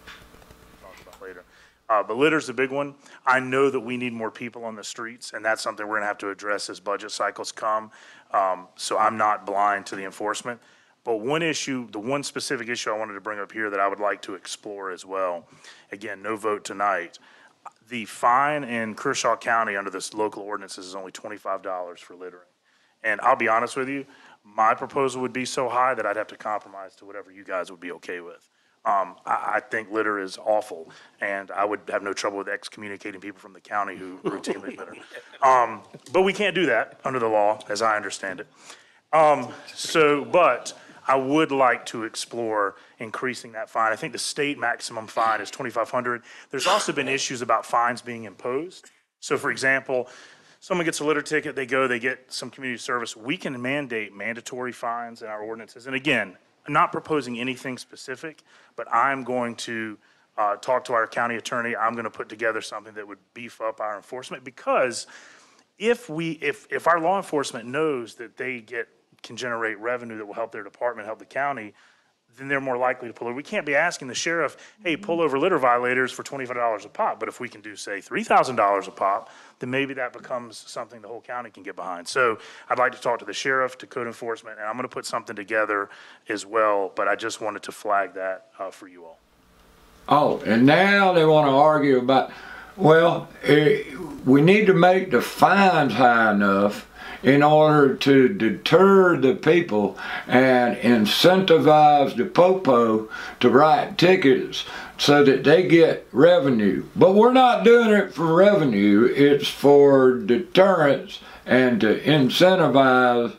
Uh, but litter's a big one. I know that we need more people on the streets, and that's something we're gonna have to address as budget cycles come. Um, so I'm not blind to the enforcement. But one issue, the one specific issue I wanted to bring up here that I would like to explore as well, again, no vote tonight. The fine in Kershaw County under this local ordinances is only twenty-five dollars for littering. And I'll be honest with you, my proposal would be so high that I'd have to compromise to whatever you guys would be okay with. Um, I, I think litter is awful, and I would have no trouble with excommunicating people from the county who routinely litter. Um, but we can't do that under the law, as I understand it. Um, so, but I would like to explore increasing that fine. I think the state maximum fine is twenty-five hundred dollars. There's also been issues about fines being imposed. So, for example, someone gets a litter ticket, they go, they get some community service. We can mandate mandatory fines in our ordinances. And again, I'm not proposing anything specific, but I'm going to uh, talk to our county attorney. I'm going to put together something that would beef up our enforcement, because if we, if, if our law enforcement knows that they get, can generate revenue that will help their department, help the county, then they're more likely to pull over. We can't be asking the sheriff, hey, pull over litter violators for twenty-five dollars a pop. But if we can do, say, three thousand dollars a pop, then maybe that becomes something the whole county can get behind. So I'd like to talk to the sheriff, to code enforcement, and I'm going to put something together as well. But I just wanted to flag that uh, for you all. Oh, and now they want to argue about, well, eh, we need to make the fines high enough in order to deter the people and incentivize the popo to write tickets so that they get revenue. But we're not doing it for revenue, it's for deterrence and to incentivize.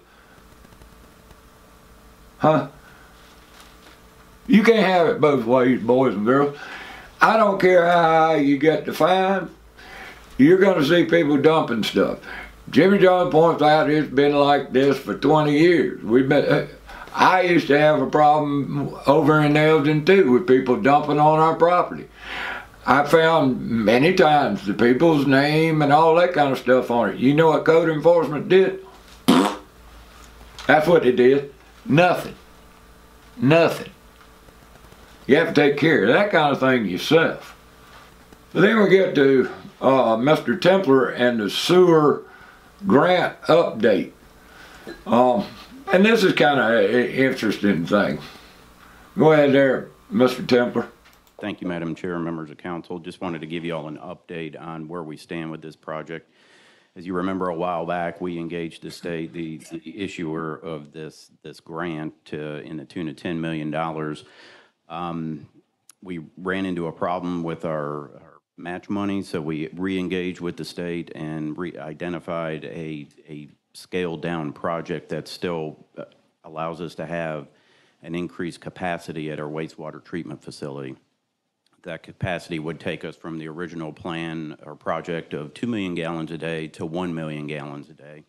Huh? You can't have it both ways, boys and girls. I don't care how high you get the fine, you're gonna see people dumping stuff. Jimmy Jones points out it's been like this for twenty years. We've been, I used to have a problem over in Elgin too with people dumping on our property. I found many times the people's name and all that kind of stuff on it. You know what code enforcement did? That's what they did. Nothing. Nothing. You have to take care of that kind of thing yourself. But then we get to uh, Mister Templer and the sewer grant update. Um, and this is kind of an interesting thing. Go ahead there, Mister Templer. Thank you, Madam Chair and members of council. Just wanted to give you all an update on where we stand with this project. As you remember, a while back, we engaged the state, the, the issuer of this, this grant to, in the tune of ten million dollars. Um, we ran into a problem with our, our match money, so we re-engaged with the state and re-identified a, a scaled-down project that still uh, allows us to have an increased capacity at our wastewater treatment facility. That capacity would take us from the original plan or project of two million gallons a day to one million gallons a day.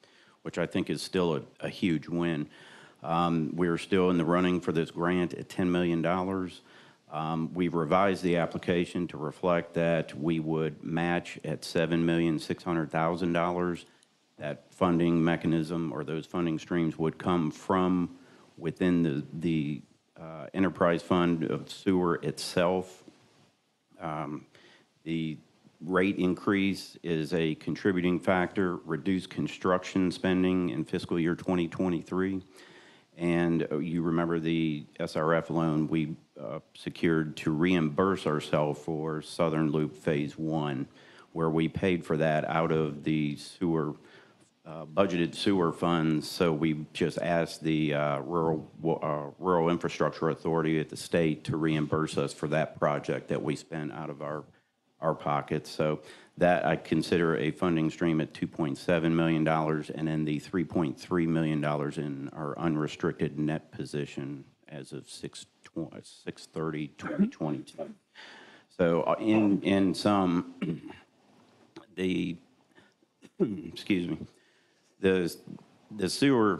which I think is still a, a huge win. Um, We're still in the running for this grant at ten million dollars. Um, We've revised the application to reflect that we would match at seven million six hundred thousand dollars. That funding mechanism or those funding streams would come from within the, the uh, enterprise fund of sewer itself. Um, the rate increase is a contributing factor, reduced construction spending in fiscal year twenty twenty-three. And uh, you remember the S R F loan we uh, secured to reimburse ourselves for Southern Loop Phase One, where we paid for that out of the sewer, uh, budgeted sewer funds. So we just asked the uh, rural uh, rural infrastructure authority at the state to reimburse us for that project that we spent out of our our pockets. So that I consider a funding stream at two point seven million dollars, and then the three point three million dollars in our unrestricted net position as of six thirty twenty twenty-two. So uh, in, in sum, the, excuse me, the, the sewer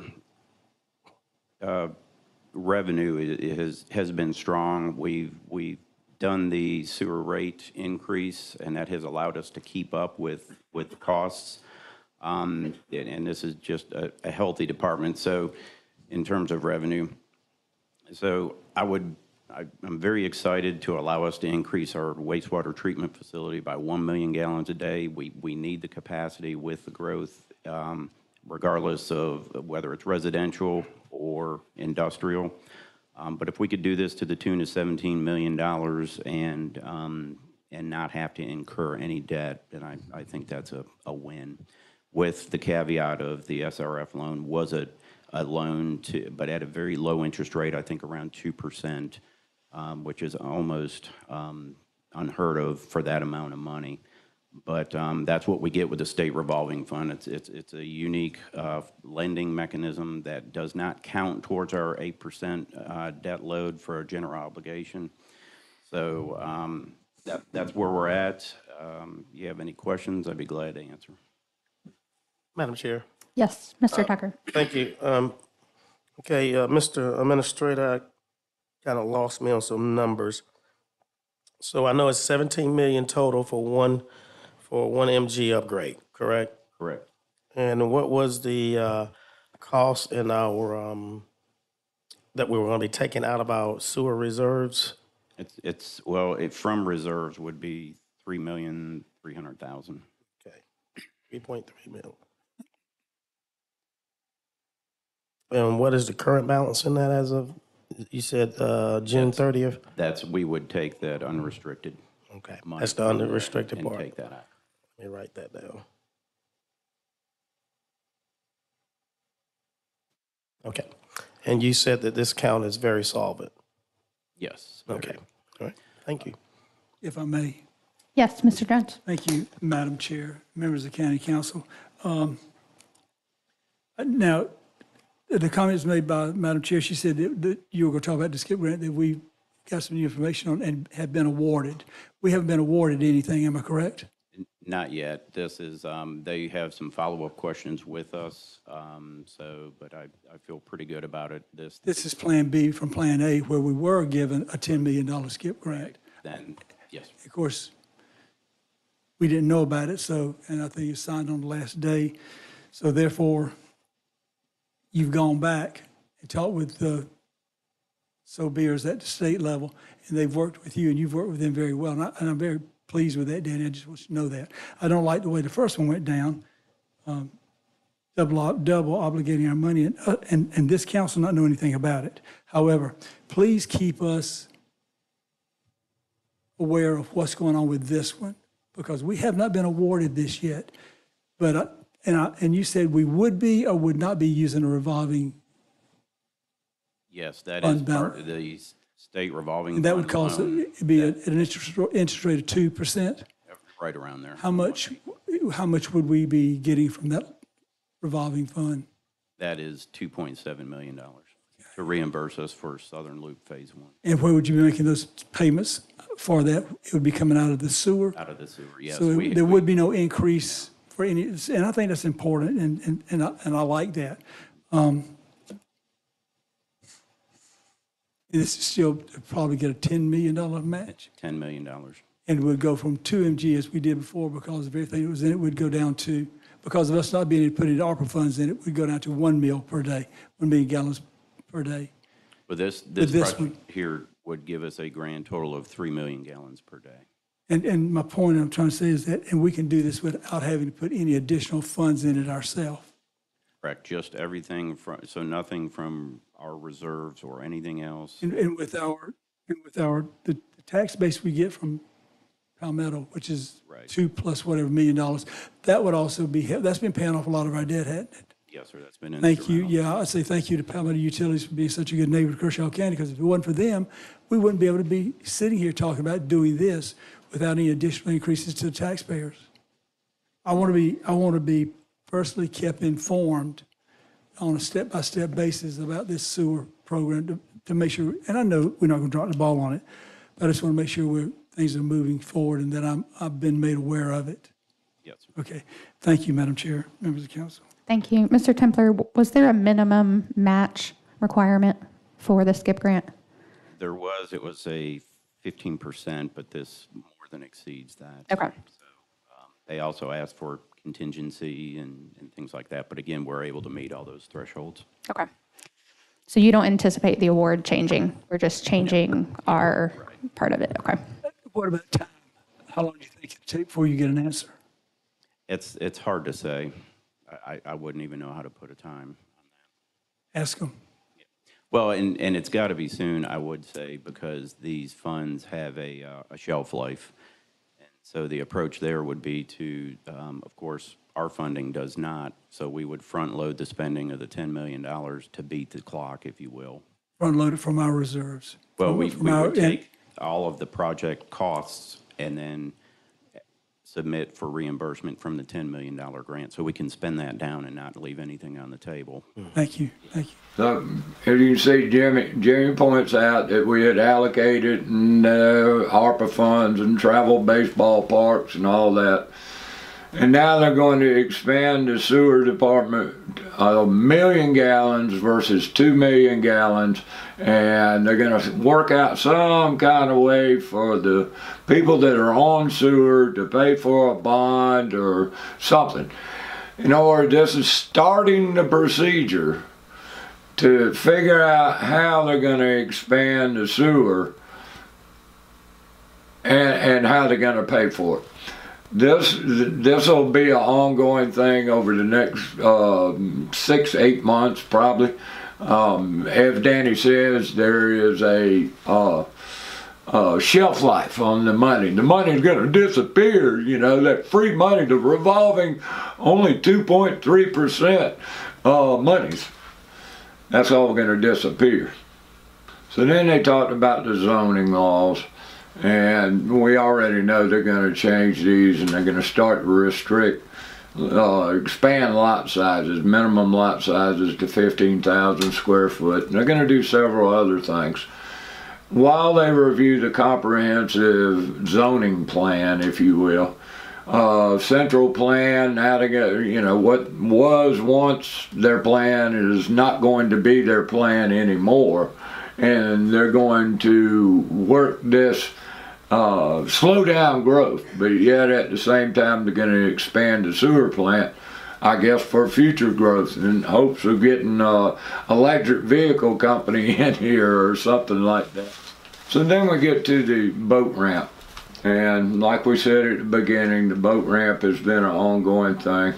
uh, revenue i- has, has been strong. We've, we've done the sewer rate increase, and that has allowed us to keep up with, with the costs. Um, and, and this is just a, a healthy department. So in terms of revenue, so I would, I, I'm very excited to allow us to increase our wastewater treatment facility by one million gallons a day. We, we need the capacity with the growth, um, regardless of whether it's residential or industrial. Um, but if we could do this to the tune of seventeen million dollars and, um, and not have to incur any debt, then I, I think that's a, a win. With the caveat of the S R F loan was a, a loan to, but at a very low interest rate, I think around two percent, um, which is almost um, unheard of for that amount of money. But um, that's what we get with the state revolving fund. It's, it's, it's a unique uh, lending mechanism that does not count towards our eight percent uh, debt load for a general obligation. So um, that, that's where we're at. Um, you have any questions, I'd be glad to answer. Madam Chair. Yes, Mister Tucker. Thank you. Um, okay, uh, Mister Administrator, kind of lost me on some numbers. So I know it's seventeen million total for one, for one M G upgrade, correct? Correct. And what was the, uh, cost in our, um, that we were gonna be taking out of our sewer reserves? It's, it's, well, it, from reserves would be three million, three hundred thousand. Okay, three point three mil. And what is the current balance in that as of, you said, uh, June thirtieth? That's, we would take that unrestricted Okay, money. that's the unrestricted and part. take that out. Let me write that down. Okay, and you said that this count is very solvent? Yes. Okay, all right, thank you. If I may. Yes, Mister Jones. Thank you, Madam Chair, members of the County Council. Um, Now, the comments made by Madam Chair, she said that, that you were going to talk about the skip grant that we got some new information on and have been awarded. We haven't been awarded anything, am I correct? Not yet. This is, um, they have some follow-up questions with us, um, so, but I, I feel pretty good about it. This, This is Plan B from Plan A, where we were given a ten million dollars skip grant. then, yes. Of course, we didn't know about it, so, and I think it signed on the last day. So therefore, you've gone back and talked with the so beers at the state level, and they've worked with you, and you've worked with them very well. And, I, and I'm very pleased with that, Danny. I just want you to know that. I don't like the way the first one went down, um, double, double obligating our money, and, uh, and, and this council not know anything about it. However, please keep us aware of what's going on with this one, because we have not been awarded this yet. But, I, and, I, and you said we would be or would not be using a revolving, Yes, that is Unbound. part of the state revolving. and that would fund cost, loan. it'd be at an interest, interest rate of two percent. Right around there. How much, how much would we be getting from that revolving fund? That is two point seven million dollars to reimburse us for Southern Loop Phase One And where would you be making those payments for that? It would be coming out of the sewer? out of the sewer. Yes, So we- there we- would be no increase for any, and I think that's important, and, and, and, I, and I like that. Um, and this is still probably get a ten million dollars match. ten million dollars. And would go from two M G as we did before because of everything that was in it, would go down to, because of us not being able to put any ARPA funds in it, would go down to one mil per day, one million gallons per day. But this, this this project here would give us a grand total of three million gallons per day. And, and my point I'm trying to say is that, and we can do this without having to put any additional funds in it ourselves. Correct, just everything from, so nothing from our reserves or anything else. And, and with our, and with our, the, the tax base we get from Palmetto, which is Right. two plus whatever million dollars, that would also be, that's been paying off a lot of our debt, hasn't it? Yes, sir, that's been Thank you. instrumental. Yeah, I say thank you to Palmetto Utilities for being such a good neighbor to Kershaw County, because if it wasn't for them, we wouldn't be able to be sitting here talking about doing this without any additional increases to the taxpayers. I want to be, I want to be personally kept informed on a step-by-step basis about this sewer program to, to make sure, and I know we're not going to drop the ball on it, but I just want to make sure we're, things are moving forward and that I'm, I've been made aware of it. Yes, sir. Okay. Thank you, Madam Chair, members of the council. Thank you. Mister Templer, was there a minimum match requirement for the SCIP grant? There was, it was a fifteen percent, but this more than exceeds that. Okay. So um, they also asked for contingency and, and things like that, but again, we're able to meet all those thresholds. Okay. So you don't anticipate the award changing? We're just changing our part of it? Okay. What about time? How long do you think it'll take before you get an answer? It's, it's hard to say. I, I wouldn't even know how to put a time. Ask them. Well, and, and it's got to be soon, I would say, because these funds have a, uh, a shelf life. And so the approach there would be to, um, of course, our funding does not, so we would front load the spending of the ten million dollars to beat the clock, if you will. Front load it from our reserves. Well, From- we, from we our- would take all of the project costs and then submit for reimbursement from the ten million dollars grant, so we can spend that down and not leave anything on the table. Thank you, thank you. So, as you can see, Jimmy, Jimmy points out that we had allocated uh, ARPA funds and travel baseball parks and all that. And now they're going to expand the sewer department a million gallons versus two million gallons. And they're going to work out some kind of way for the people that are on sewer to pay for a bond or something. In other words, this is starting the procedure to figure out how they're going to expand the sewer and, and how they're going to pay for it. This this will be an ongoing thing over the next uh, six, eight months probably. Um, as Danny says, there is a uh, uh, shelf life on the money. The money's going to disappear, you know, that free money, the revolving only two point three percent uh, monies. That's all going to disappear. So then they talked about the zoning laws. And we already know they're going to change these and they're going to start to restrict, uh, expand lot sizes, minimum lot sizes to fifteen thousand square foot. And they're going to do several other things. While they review the comprehensive zoning plan, if you will, uh, central plan, now to get, you know, what was once their plan is not going to be their plan anymore. And they're going to work this Uh, slow down growth, but yet at the same time they're going to expand the sewer plant, I guess, for future growth in hopes of getting an uh, electric vehicle company in here or something like that. So then we get to the boat ramp, and like we said at the beginning, the boat ramp has been an ongoing thing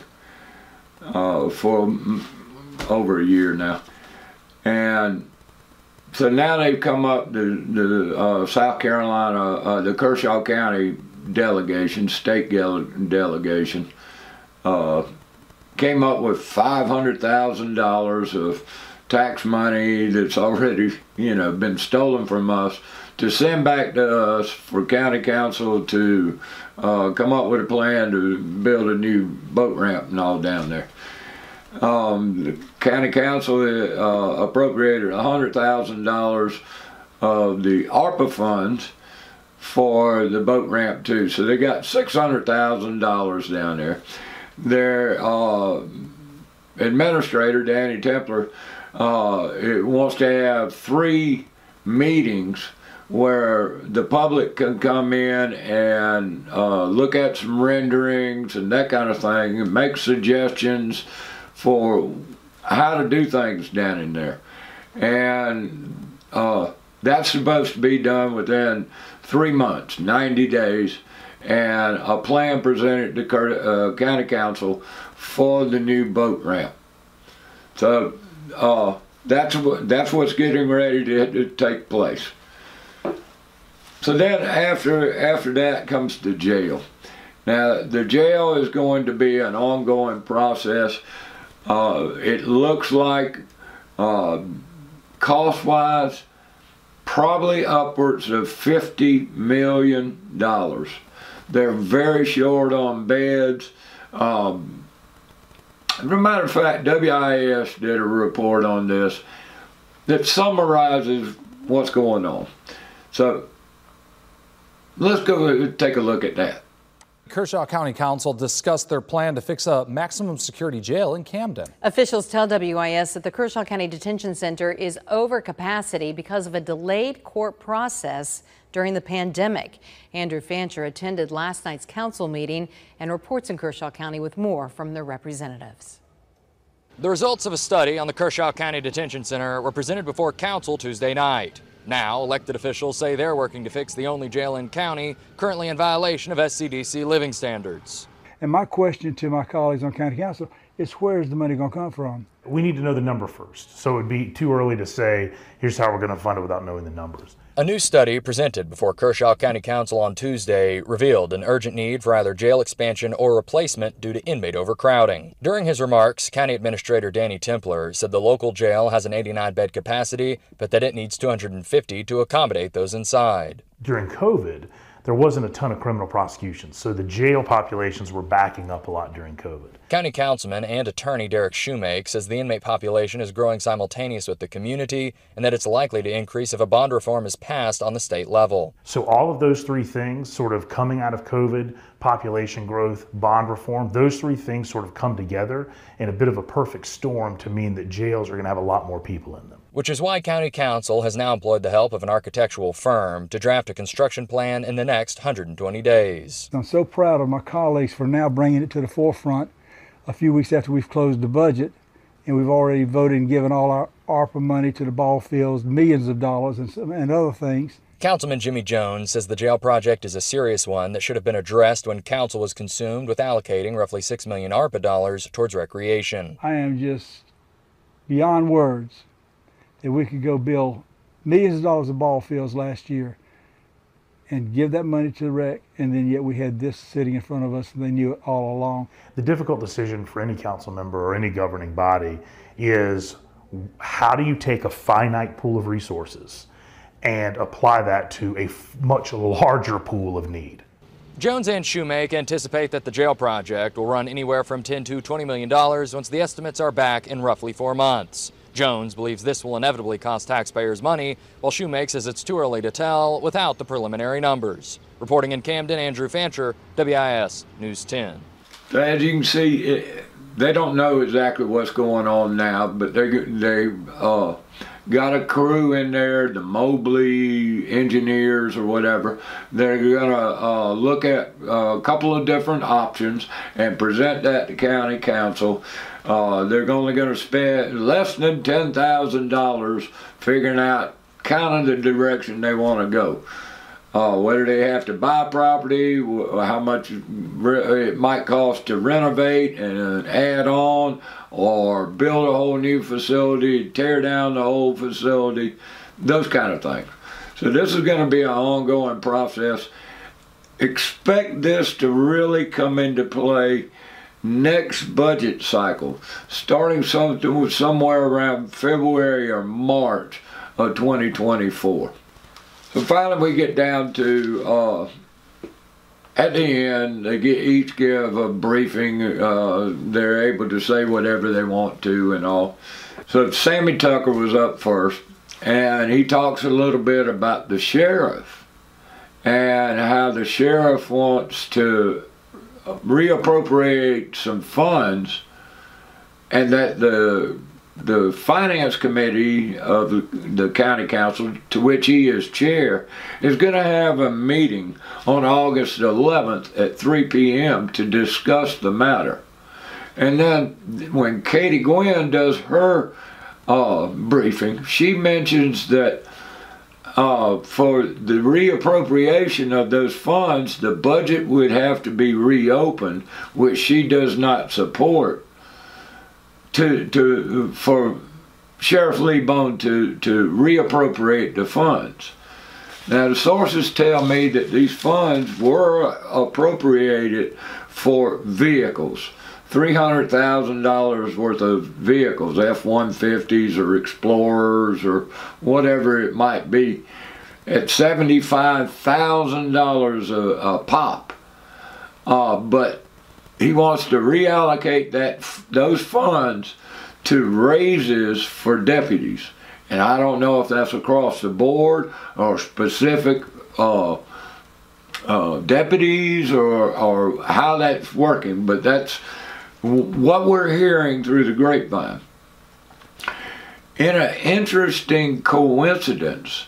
uh, for over a year now. And so now they've come up, the, the uh, South Carolina, uh, the Kershaw County delegation, state delegation, uh, came up with five hundred thousand dollars of tax money that's already, you know, been stolen from us to send back to us for county council to uh, come up with a plan to build a new boat ramp and all down there. Um, the county council uh, appropriated one hundred thousand dollars of the ARPA funds for the boat ramp too. So they got six hundred thousand dollars down there. their uh, administrator, Danny Templer, uh, it wants to have three meetings where the public can come in and uh, look at some renderings and that kind of thing and make suggestions for how to do things down in there. And uh, that's supposed to be done within three months, ninety days, and a plan presented to uh, County Council for the new boat ramp. So uh, that's what that's what's getting ready to, to take place. So then after after that comes the jail. Now the jail is going to be an ongoing process. Uh, it looks like uh, cost-wise, probably upwards of fifty million dollars. They're very short on beds. Um, as a matter of fact, W I S did a report on this that summarizes what's going on. So let's go take a look at that. Kershaw County Council discussed their plan to fix a maximum security jail in Camden. Officials tell W I S that the Kershaw County Detention Center is over capacity because of a delayed court process during the pandemic. Andrew Fancher attended last night's council meeting and reports in Kershaw County with more from their representatives. The results of a study on the Kershaw County Detention Center were presented before council Tuesday night. Now, elected officials say they're working to fix the only jail in county currently in violation of S C D C living standards. And my question to my colleagues on county council is, where's the money going to come from? We need to know the number first. So it would be too early to say, here's how we're going to fund it without knowing the numbers. A new study presented before Kershaw County Council on Tuesday revealed an urgent need for either jail expansion or replacement due to inmate overcrowding. During his remarks, County Administrator Danny Templer said the local jail has an eighty-nine bed capacity, but that it needs two hundred fifty to accommodate those inside. During COVID, there wasn't a ton of criminal prosecutions, so the jail populations were backing up a lot during COVID. County Councilman and attorney Derek Shoemake says the inmate population is growing simultaneous with the community and that it's likely to increase if a bond reform is passed on the state level. So all of those three things sort of coming out of COVID, population growth, bond reform, those three things sort of come together in a bit of a perfect storm to mean that jails are going to have a lot more people in them. Which is why County Council has now employed the help of an architectural firm to draft a construction plan in the next one hundred twenty days. I'm so proud of my colleagues for now bringing it to the forefront a few weeks after we've closed the budget, and we've already voted and given all our ARPA money to the ball fields, millions of dollars and, some, and other things. Councilman Jimmy Jones says the jail project is a serious one that should have been addressed when council was consumed with allocating roughly six million ARPA dollars towards recreation. I am just beyond words that we could go build millions of dollars of ball fields last year and give that money to the rec, and then yet we had this sitting in front of us and they knew it all along. The difficult decision for any council member or any governing body is, how do you take a finite pool of resources and apply that to a much larger pool of need? Jones and Shoemake anticipate that the jail project will run anywhere from ten to twenty million dollars once the estimates are back in roughly four months. Jones believes this will inevitably cost taxpayers money, while Shoemake says it's too early to tell without the preliminary numbers. Reporting in Camden, Andrew Fancher, W I S News ten. So as you can see, it, they don't know exactly what's going on now, but they they uh, got a crew in there, the Mobley engineers or whatever. They're gonna uh, look at a couple of different options and present that to county council. Uh, they're only going to spend less than ten thousand dollars figuring out kind of the direction they want to go. Uh, whether they have to buy property, how much it might cost to renovate and add on, or build a whole new facility, tear down the whole facility, those kind of things. So this is going to be an ongoing process. Expect this to really come into play next budget cycle, starting some, somewhere around February or March of twenty twenty-four. So finally we get down to, uh, at the end, they get, each give a briefing. Uh, they're able to say whatever they want to and all. So Sammy Tucker was up first, and he talks a little bit about the sheriff and how the sheriff wants to reappropriate some funds, and that the the finance committee of the, the county council, to which he is chair, is going to have a meeting on August eleventh at three p m to discuss the matter. And then when Katie Gwynn does her uh, briefing, she mentions that uh, for the reappropriation of those funds, the budget would have to be reopened, which she does not support. To, to, for Sheriff Lebone to, to reappropriate the funds. Now, the sources tell me that these funds were appropriated for vehicles, three hundred thousand dollars worth of vehicles, F one fifties or Explorers or whatever it might be, at seventy-five thousand dollars a, a pop. Uh, but he wants to reallocate that those funds to raises for deputies. And I don't know if that's across the board or specific uh, uh, deputies or, or how that's working, but that's what we're hearing through the grapevine. In an interesting coincidence,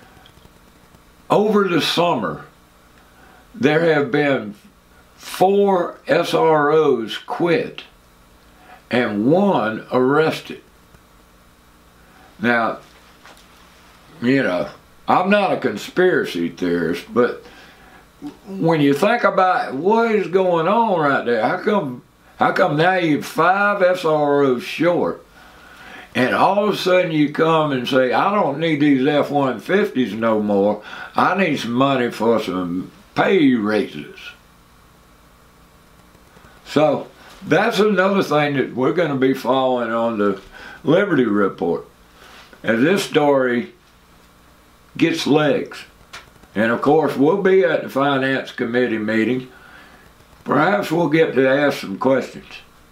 over the summer, there have been four S R Os quit and one arrested. Now, you know, I'm not a conspiracy theorist, but when you think about what is going on right there, how come, how come now you're five S R Os short, and all of a sudden you come and say, I don't need these F one fifties no more, I need some money for some pay raises. So that's another thing that we're going to be following on the Liberty Report, as this story gets legs. And of course, we'll be at the Finance Committee meeting. Perhaps we'll get to ask some questions.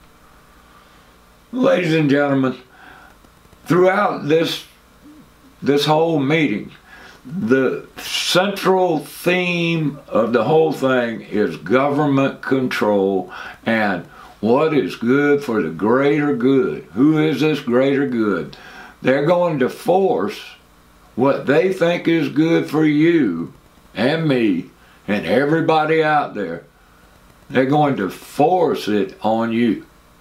Ladies and gentlemen, throughout this, this whole meeting, the central theme of the whole thing is government control and what is good for the greater good. Who is this greater good? They're going to force what they think is good for you and me and everybody out there. They're going to force it on you.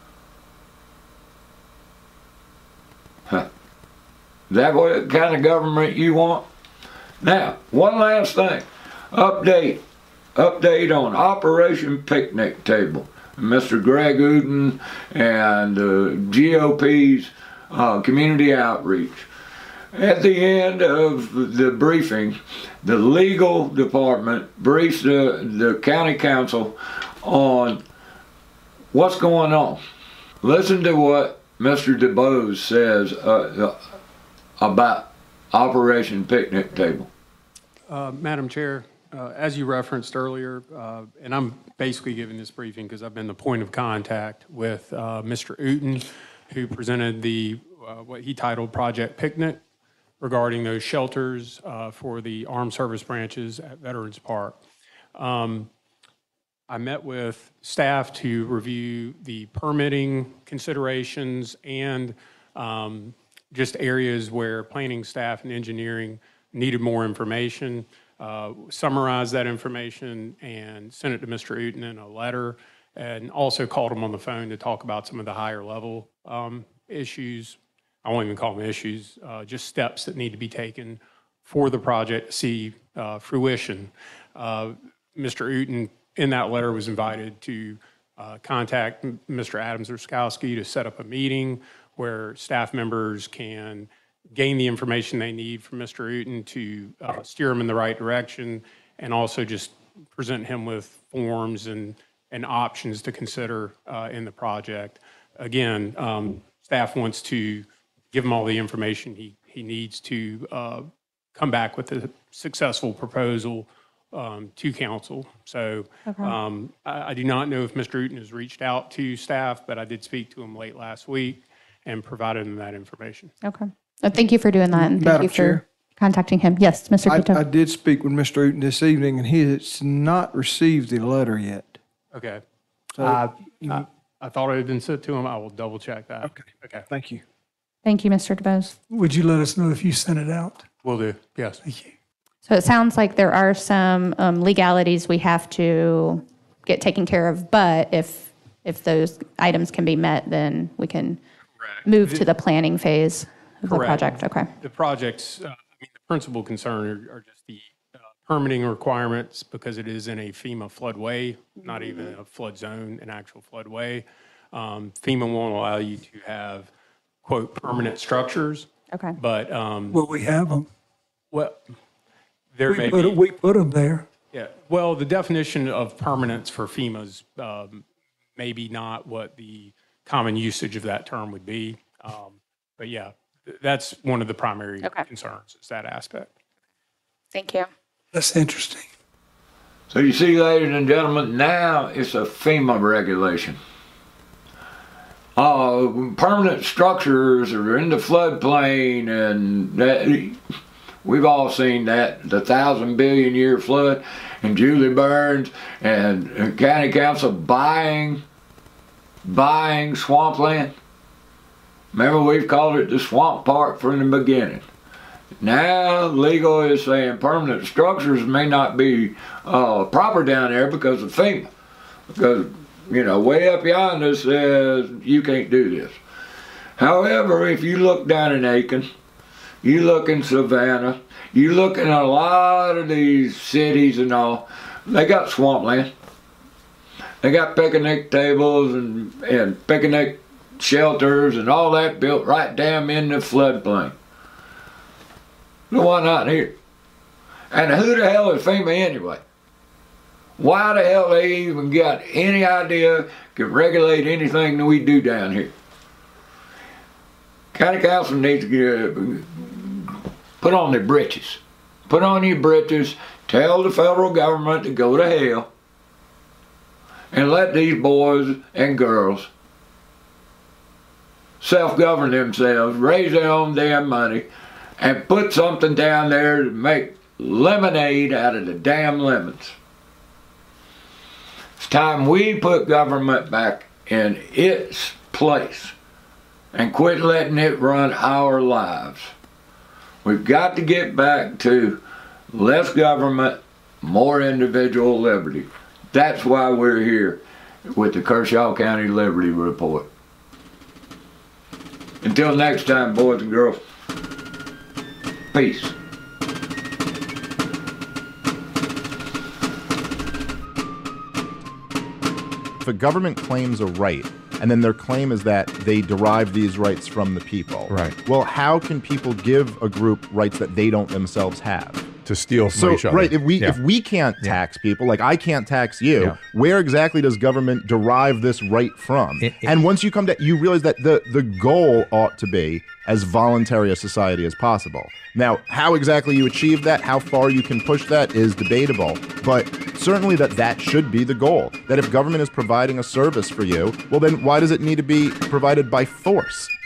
Huh. Is that what kind of government you want? Now, one last thing. Update. Update on Operation Picnic Table. Mister Greg Uden and uh, G O P's uh, community outreach. At the end of the briefing, the legal department briefs the, the county council on what's going on. Listen to what Mister DuBose says uh, about Operation Picnic Table. Uh, Madam Chair, uh, as you referenced earlier, uh, and I'm basically giving this briefing because I've been the point of contact with uh, Mister Uten, who presented the uh, what he titled Project Picnic regarding those shelters uh, for the armed service branches at Veterans Park. Um, I met with staff to review the permitting considerations and um, just areas where planning staff and engineering needed more information, uh, summarize that information and send it to Mister Uten in a letter, and also called him on the phone to talk about some of the higher level um, issues. I won't even call them issues, uh, just steps that need to be taken for the project to see uh, fruition. Uh, Mister Uten in that letter was invited to uh, contact Mister Adams Ruskowski to set up a meeting where staff members can gain the information they need from Mister Uten to uh, steer them in the right direction, and also just present him with forms and, and options to consider uh, in the project. Again, um, staff wants to give him all the information he, he needs to uh, come back with a successful proposal um, to council. So Okay. um, I, I do not know if Mister Uten has reached out to staff, but I did speak to him late last week and provided him that information. Okay. Uh, thank you for doing that, and thank Madam you for Chair. contacting him. Yes, Mister I, Pito. I did speak with Mister Uten this evening, and he has not received the letter yet. Okay. Uh, I, I thought it had been sent to him. I will double check that. Okay. Okay. Thank you. Thank you, Mister DeBose. Would you let us know if you sent it out? Will do. Yes. Thank you. So it sounds like there are some um, legalities we have to get taken care of, but if if those items can be met, then we can Correct. move to the planning phase of the Correct. project. Okay. The project's, uh, I mean, the principal concern are, are just the uh, permitting requirements because it is in a FEMA floodway, not even a flood zone, an actual floodway. Um, FEMA won't allow you to have, quote, permanent structures. Okay. But, um, Well, we have them. well, there We may put, be. it- we put them there. Yeah, well, the definition of permanence for FEMA's um, maybe not what the common usage of that term would be. Um, But yeah, th- that's one of the primary Okay. concerns, is that aspect. Thank you. That's interesting. So you see, ladies and gentlemen, now it's a FEMA regulation. Uh, permanent structures are in the floodplain, and that, we've all seen that, the thousand billion year flood, and Julie Burns and County Council buying, buying swampland. Remember, we've called it the swamp park from the beginning. Now, legal is saying permanent structures may not be uh, proper down there because of FEMA. Because, you know, way up yonder says you can't do this. However, if you look down in Aiken, you look in Savannah, you look in a lot of these cities and all, they got swampland. They got picnic tables and, and picnic shelters and all that built right down in the floodplain. So why not here? And who the hell is FEMA anyway? Why the hell they even got any idea can regulate anything that we do down here? County Council needs to get, put on their britches. Put on your britches, tell the federal government to go to hell, and let these boys and girls self-govern themselves, raise their own damn money, and put something down there to make lemonade out of the damn lemons. It's time we put government back in its place and quit letting it run our lives. We've got to get back to less government, more individual liberty. That's why we're here with the Kershaw County Liberty Report. Until next time, boys and girls, peace. If a government claims a right, and then their claim is that they derive these rights from the people. Right. Well, how can people give a group rights that they don't themselves have? To steal from So, each other. right, if we Yeah. if we can't tax people, like I can't tax you, Yeah. where exactly does government derive this right from? It- it- and once you come to, you realize that the the goal ought to be as voluntary a society as possible. Now, how exactly you achieve that, how far you can push that is debatable, but certainly that that should be the goal. That if government is providing a service for you, well then why does it need to be provided by force?